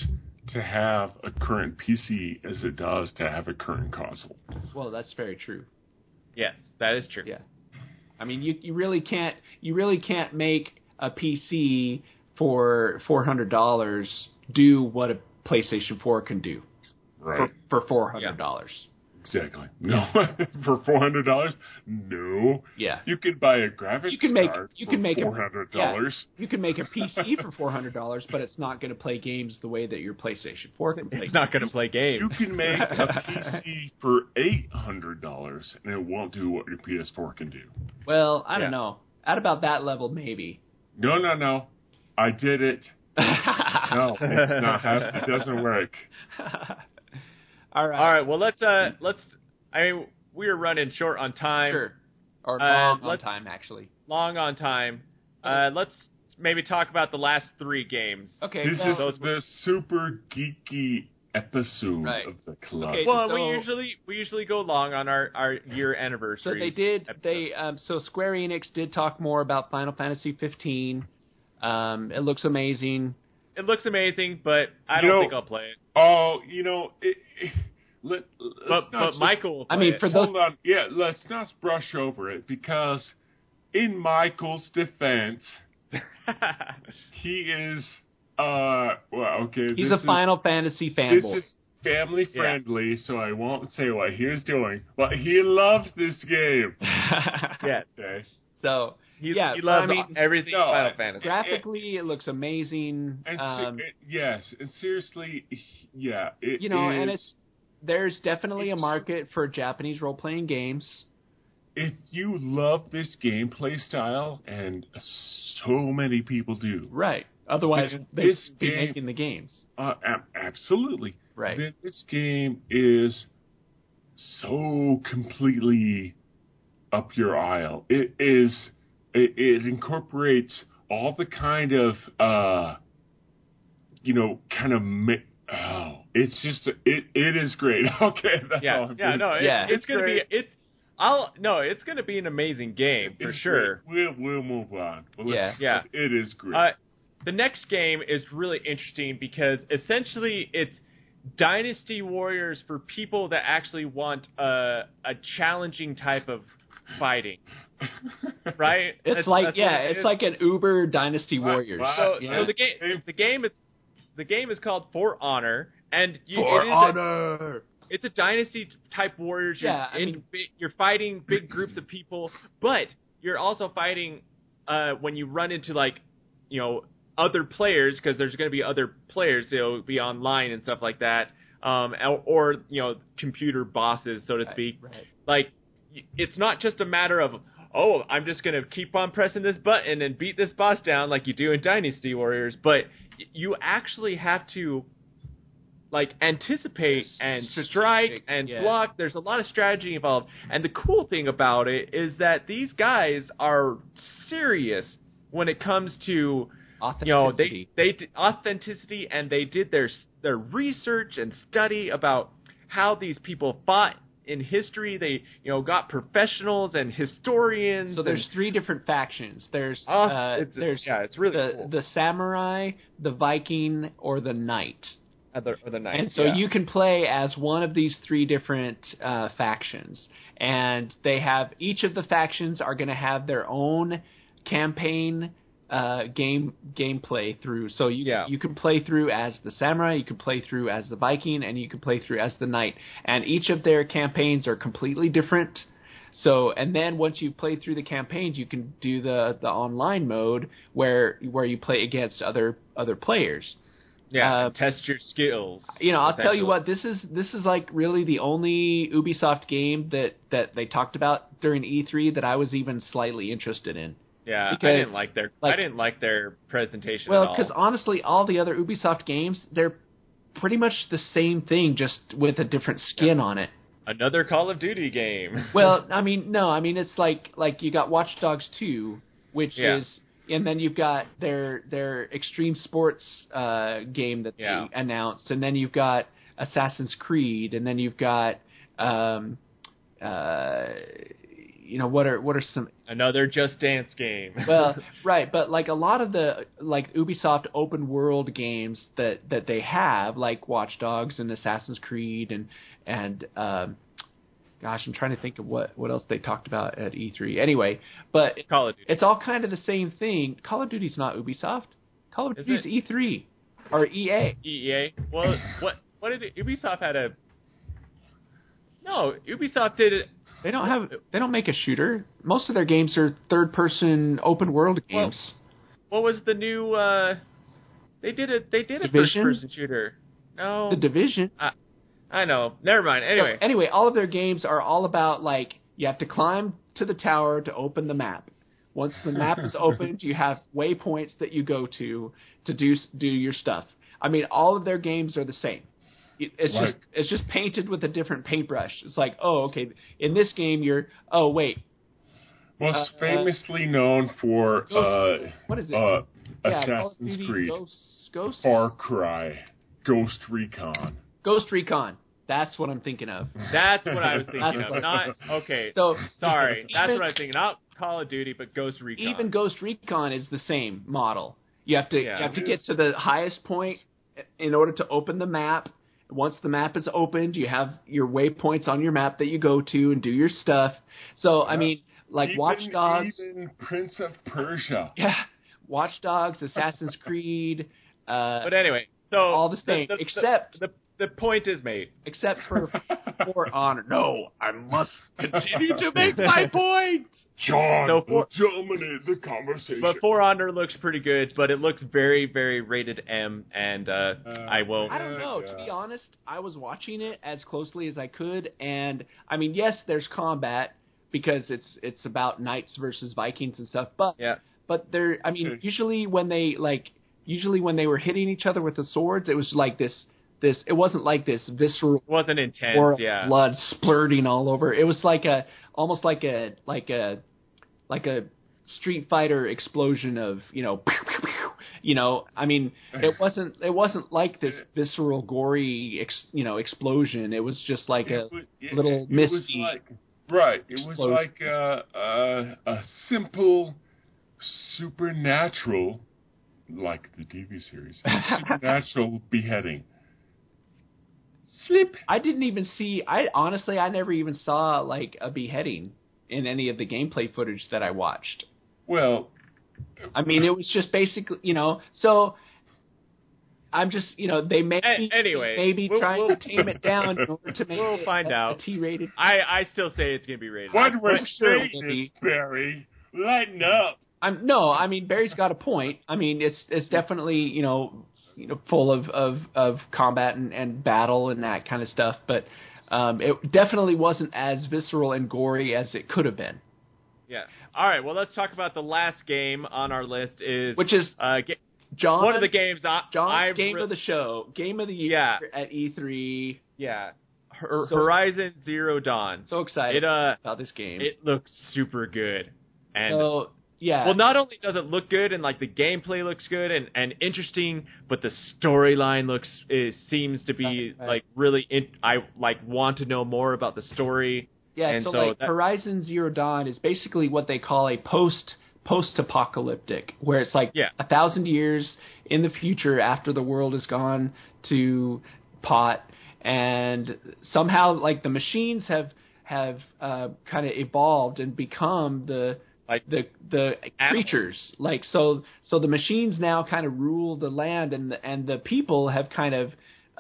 [SPEAKER 6] to have a current PC as it does to have a current console.
[SPEAKER 5] Well, that's very true.
[SPEAKER 1] Yes, that is true.
[SPEAKER 5] Yeah. I mean, you really can't make a PC for $400 do what a PlayStation 4 can do.
[SPEAKER 6] Right.
[SPEAKER 5] For $400.
[SPEAKER 6] Exactly. No, for $400, no.
[SPEAKER 5] Yeah.
[SPEAKER 6] You can buy a graphics card for $400.
[SPEAKER 5] Yeah, you can make a PC for $400, but it's not going to play games the way that your PlayStation 4 can play.
[SPEAKER 1] It's not going to play games.
[SPEAKER 6] You can make a PC for $800, and it won't do what your PS4 can do.
[SPEAKER 5] Well, I don't know. At about that level, maybe.
[SPEAKER 6] No. I did it. No, it's not happening. It doesn't work.
[SPEAKER 5] All right.
[SPEAKER 1] Well, let's. I mean, we are running short on time.
[SPEAKER 5] Sure. Or long on time, actually.
[SPEAKER 1] Long on time. Let's maybe talk about the last 3 games.
[SPEAKER 5] Okay.
[SPEAKER 6] This is the super geeky episode of the club.
[SPEAKER 1] Okay, well, we usually go long on our year anniversary.
[SPEAKER 5] So they did. So Square Enix did talk more about Final Fantasy 15. It looks amazing.
[SPEAKER 1] It looks amazing, but I don't think I'll play it.
[SPEAKER 6] Oh,
[SPEAKER 1] but Michael will play it.
[SPEAKER 6] Hold on. Yeah, let's not brush over it, because in Michael's defense, he is,
[SPEAKER 5] he's a Final Fantasy fanboy.
[SPEAKER 6] This is family friendly, so I won't say what he is doing, but he loves this game.
[SPEAKER 1] Yeah.
[SPEAKER 6] Okay.
[SPEAKER 5] So...
[SPEAKER 1] He loves everything Final Fantasy.
[SPEAKER 5] Graphically, it looks amazing.
[SPEAKER 6] And yes, and seriously, yeah, it
[SPEAKER 5] and there's definitely a market for Japanese role-playing games.
[SPEAKER 6] If you love this gameplay style, and so many people do,
[SPEAKER 5] right? Otherwise, they'd be making the games.
[SPEAKER 6] Absolutely,
[SPEAKER 5] right.
[SPEAKER 6] This game is so completely up your aisle. It is. It incorporates all the kind of, it's just, it is great. Okay.
[SPEAKER 1] It's going to be, it's going to be an amazing game for sure.
[SPEAKER 6] We'll move on. It is great.
[SPEAKER 1] The next game is really interesting because essentially it's Dynasty Warriors for people that actually want a challenging type of fighting. Right?
[SPEAKER 5] It's like an Uber Dynasty Warriors.
[SPEAKER 1] So the game is called For Honor, and it's a Dynasty type Warriors. You're fighting big groups of people, but you're also fighting when you run into other players, because there's going to be other players. They'll be online and stuff like that, or computer bosses, so to speak.
[SPEAKER 5] Right.
[SPEAKER 1] Like, it's not just a matter of, I'm just going to keep on pressing this button and beat this boss down like you do in Dynasty Warriors, but you actually have to anticipate and strike and block. There's a lot of strategy involved, and the cool thing about it is that these guys are serious when it comes to
[SPEAKER 5] authenticity.
[SPEAKER 1] They did authenticity, and they did their research and study about how these people fought in history. They got professionals and historians.
[SPEAKER 5] So there's 3 different factions. There's
[SPEAKER 1] it's really cool.
[SPEAKER 5] The samurai, the Viking, or the knight.
[SPEAKER 1] Or the knight.
[SPEAKER 5] And so you can play as one of these 3 different factions, and they have, each of the factions are going to have their own campaign gameplay through. So you can play through as the samurai, you can play through as the Viking, and you can play through as the knight. And each of their campaigns are completely different. So, and then once you play through the campaigns, you can do the online mode where you play against other players.
[SPEAKER 1] Yeah, test your skills.
[SPEAKER 5] I'll tell you what, this is like really the only Ubisoft game that they talked about during E3 that I was even slightly interested in.
[SPEAKER 1] Yeah, because, I didn't like their presentation at all.
[SPEAKER 5] Well, because honestly, all the other Ubisoft games, they're pretty much the same thing, just with a different skin on it.
[SPEAKER 1] Another Call of Duty game.
[SPEAKER 5] Well, it's like you got Watch Dogs 2, which is, and then you've got their Extreme Sports game that they announced, and then you've got Assassin's Creed, and then you've got what are some
[SPEAKER 1] another Just Dance game?
[SPEAKER 5] Well, right, but like a lot of the like Ubisoft open world games that they have, like Watch Dogs and Assassin's Creed and gosh, I'm trying to think of what else they talked about at E3. Anyway, but
[SPEAKER 1] Call of Duty.
[SPEAKER 5] It's all kind of the same thing. Call of Duty's not Ubisoft. Call of Duty's E3 or EA.
[SPEAKER 1] EA. Well, what did Ubisoft had a? No, Ubisoft did it.
[SPEAKER 5] They don't make a shooter. Most of their games are third-person open-world games.
[SPEAKER 1] What was the new? They did a
[SPEAKER 5] Division?
[SPEAKER 1] first-person shooter. No,
[SPEAKER 5] The Division.
[SPEAKER 1] I know. Never mind.
[SPEAKER 5] Anyway, all of their games are all about like you have to climb to the tower to open the map. Once the map is opened, you have waypoints that you go to do your stuff. I mean, all of their games are the same. It's just painted with a different paintbrush. It's like, oh, okay, in this game
[SPEAKER 6] most famously known for
[SPEAKER 5] what is it?
[SPEAKER 6] Assassin's Creed,
[SPEAKER 5] Ghost?
[SPEAKER 6] Far Cry, Ghost Recon.
[SPEAKER 5] Ghost Recon. That's what I'm thinking of.
[SPEAKER 1] That's what I was thinking of. Not okay.
[SPEAKER 5] So
[SPEAKER 1] sorry. That's what I was thinking. Not Call of Duty, but Ghost Recon.
[SPEAKER 5] Even Ghost Recon is the same model. You have to get to the highest point in order to open the map. Once the map is opened, you have your waypoints on your map that you go to and do your stuff. So, I mean, like Watch Dogs.
[SPEAKER 6] Even Prince of Persia.
[SPEAKER 5] Yeah. Watch Dogs, Assassin's Creed.
[SPEAKER 1] But anyway, so.
[SPEAKER 5] All the same, except.
[SPEAKER 1] The point is made.
[SPEAKER 5] Except for Honor. No, I must continue to make my point.
[SPEAKER 6] John will dominate the conversation.
[SPEAKER 1] But For Honor looks pretty good, but it looks very, very rated M, and I won't.
[SPEAKER 5] I don't know. To be honest, I was watching it as closely as I could, and I mean, yes, there's combat because it's about knights versus Vikings and stuff, but there. I mean, usually when they were hitting each other with the swords, it was like this. It wasn't like this visceral.
[SPEAKER 1] It wasn't intense.
[SPEAKER 5] Blood splurting all over. It was like almost like a Street Fighter explosion of pew, pew, pew, I mean, it wasn't like this visceral, gory explosion. It was just like little misty.
[SPEAKER 6] It was like a simple supernatural, like the TV series, supernatural beheading.
[SPEAKER 5] Slip. I didn't even see. I never even saw like a beheading in any of the gameplay footage that I watched.
[SPEAKER 6] Well,
[SPEAKER 5] I mean, it was just basically, So I'm just, they may be trying to tame it down in order to make
[SPEAKER 1] we'll find out.
[SPEAKER 5] A T-rated.
[SPEAKER 1] I still say it's gonna be rated.
[SPEAKER 6] What we're saying is, Barry, lighten up.
[SPEAKER 5] I mean, Barry's got a point. I mean, it's definitely full of combat and battle and that kind of stuff, but it definitely wasn't as visceral and gory as it could have been.
[SPEAKER 1] Yeah. All right. Well, let's talk about the last game on our list,
[SPEAKER 5] which is John.
[SPEAKER 1] One of the games.
[SPEAKER 5] John's game of the show, game of the year at E3.
[SPEAKER 1] Yeah. Horizon Zero Dawn.
[SPEAKER 5] So excited about this game.
[SPEAKER 1] It looks super good. And
[SPEAKER 5] so, yeah.
[SPEAKER 1] Well, not only does it look good and like the gameplay looks good and interesting, but the storyline seems to be like really. I want to know more about the story.
[SPEAKER 5] Yeah. And so Horizon Zero Dawn is basically what they call a post-apocalyptic, where it's like 1,000 years in the future after the world has gone to pot, and somehow like the machines have kind of evolved and become the creatures, like so the machines now kind of rule the land, and the people have kind of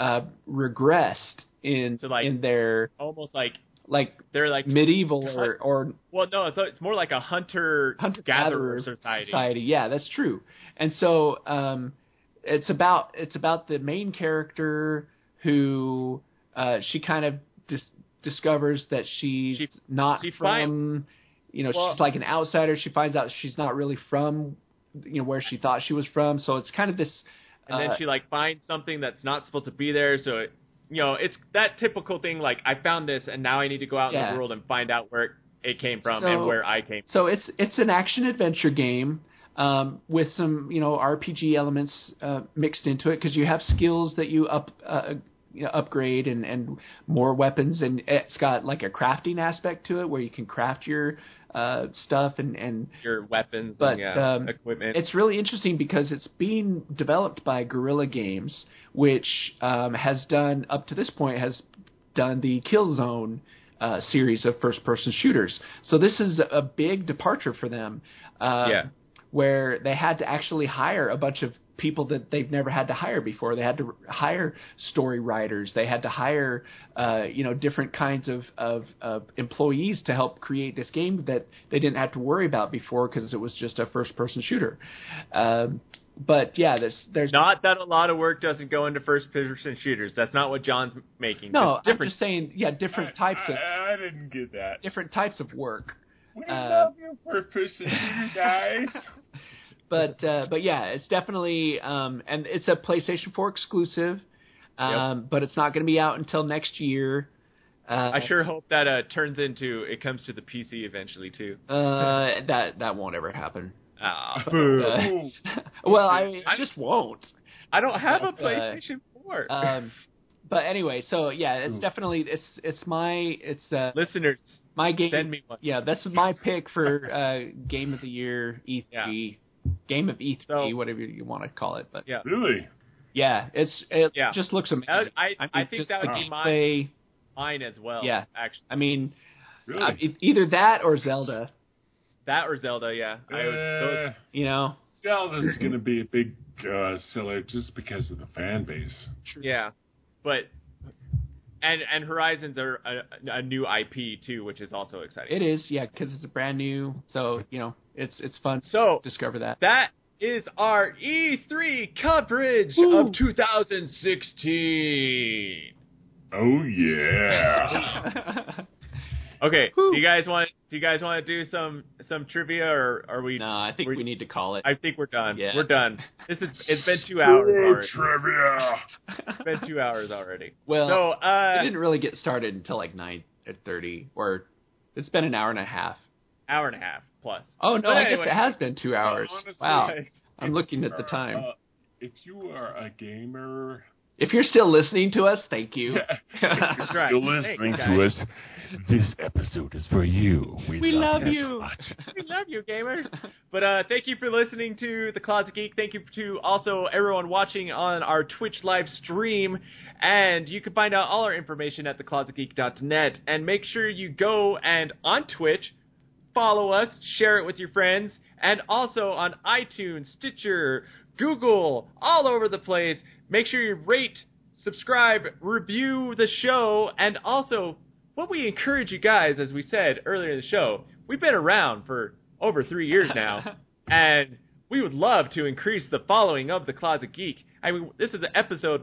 [SPEAKER 5] regressed in their
[SPEAKER 1] almost like
[SPEAKER 5] they're like medieval or
[SPEAKER 1] well, no, so it's more like a hunter-gatherer society.
[SPEAKER 5] Yeah, that's true. And so it's about the main character who she kind of discovers that she's not from. She's like an outsider. She finds out she's not really from, where she thought she was from. So it's kind of this.
[SPEAKER 1] And then she finds something that's not supposed to be there. So it's that typical thing. Like, I found this, and now I need to go out in the world and find out where it came from and where I came from.
[SPEAKER 5] So it's an action adventure game with some RPG elements mixed into it, because you have skills that you
[SPEAKER 7] upgrade and more weapons, and it's got like a crafting aspect to it where you can craft your stuff and
[SPEAKER 1] your weapons,
[SPEAKER 7] but
[SPEAKER 1] and equipment.
[SPEAKER 7] It's really interesting because it's being developed by Guerrilla Games, which has done up to this point the Killzone series of first-person shooters. So this is a big departure for them, where they had to actually hire a bunch of people that they've never had to hire before. They had to hire story writers. They had to hire, different kinds of employees to help create this game that they didn't have to worry about before because it was just a first-person shooter. But yeah, there's
[SPEAKER 1] not that a lot of work doesn't go into first-person shooters. That's not what John's making.
[SPEAKER 7] No, I'm just saying, different types of.
[SPEAKER 6] I didn't get that.
[SPEAKER 7] Different types of work.
[SPEAKER 6] We love you, first-person shooter guys.
[SPEAKER 7] But yeah, it's definitely and it's a PlayStation 4 exclusive, but it's not going to be out until next year.
[SPEAKER 1] I sure hope that it comes to the PC eventually too.
[SPEAKER 7] That won't ever happen.
[SPEAKER 1] Well,
[SPEAKER 7] I just won't.
[SPEAKER 1] I don't have a PlayStation 4.
[SPEAKER 7] But anyway, so yeah, it's definitely
[SPEAKER 1] listeners.
[SPEAKER 7] My game.
[SPEAKER 1] Send me one.
[SPEAKER 7] Yeah, that's my pick for Game of the Year E3. Yeah. Game of E3, whatever you want to call it. But
[SPEAKER 6] really,
[SPEAKER 7] yeah, it just looks amazing.
[SPEAKER 1] I think that would be mine as well.
[SPEAKER 7] Yeah,
[SPEAKER 1] actually.
[SPEAKER 7] I mean,
[SPEAKER 6] really?
[SPEAKER 7] Either that or Zelda.
[SPEAKER 1] That or Zelda, yeah.
[SPEAKER 6] Zelda's going to be a big seller just because of the fan base.
[SPEAKER 1] True. Yeah, but and Horizons are a new IP too, which is also exciting.
[SPEAKER 7] It is, yeah, because it's a brand new. So it's fun.
[SPEAKER 1] So
[SPEAKER 7] to discover that.
[SPEAKER 1] That is our E3 coverage of 2016.
[SPEAKER 6] Oh yeah.
[SPEAKER 1] Okay, do you guys want to do some trivia, or are we?
[SPEAKER 7] No, I think we need to call it.
[SPEAKER 1] I think we're done.
[SPEAKER 7] Yeah.
[SPEAKER 1] We're done. It's been 2 hours already.
[SPEAKER 6] Trivia.
[SPEAKER 1] It's been 2 hours already.
[SPEAKER 7] Well,
[SPEAKER 1] so
[SPEAKER 7] it didn't really get started until like 9:30, or it's been an hour and a half.
[SPEAKER 1] Hour and a half plus.
[SPEAKER 7] Oh no, I guess it has been 2 hours.
[SPEAKER 6] Honestly,
[SPEAKER 7] wow, I'm looking at the time.
[SPEAKER 6] If you are a gamer.
[SPEAKER 7] If you're still listening to us, thank you.
[SPEAKER 6] If you're still listening to us, this episode is for you. We love you so much.
[SPEAKER 1] We love you, gamers. But thank you for listening to The Closet Geek. Thank you to also everyone watching on our Twitch live stream. And you can find out all our information at theclosetgeek.net. And make sure you go and on Twitch, follow us, share it with your friends. And also on iTunes, Stitcher, Google, all over the place. Make sure you rate, subscribe, review the show, and also, what we encourage you guys, as we said earlier in the show, we've been around for over 3 years now, and we would love to increase the following of The Closet Geek. I mean, this is episode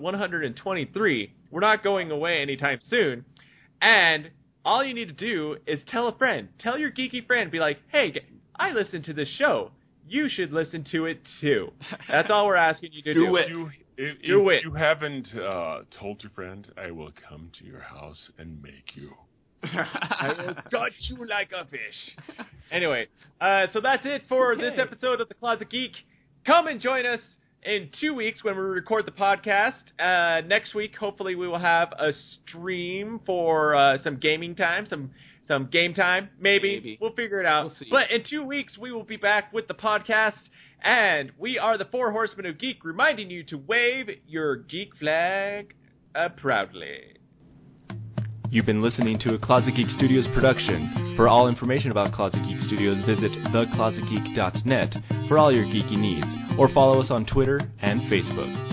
[SPEAKER 1] 123. We're not going away anytime soon, and all you need to do is tell a friend. Tell your geeky friend, be like, hey, I listened to this show. You should listen to it too. That's all we're asking you to do.
[SPEAKER 6] If you haven't told your friend, I will come to your house and make you.
[SPEAKER 1] I will gut you like a fish. Anyway, so that's it for this episode of The Closet Geek. Come and join us in 2 weeks when we record the podcast. Next week, hopefully, we will have a stream for some gaming time, some game time, maybe. We'll figure it out.
[SPEAKER 7] We'll see.
[SPEAKER 1] But in 2 weeks, we will be back with the podcast, and we are the Four Horsemen of Geek, reminding you to wave your geek flag proudly.
[SPEAKER 8] You've been listening to a Closet Geek Studios production. For all information about Closet Geek Studios, visit theclosetgeek.net for all your geeky needs, or follow us on Twitter and Facebook.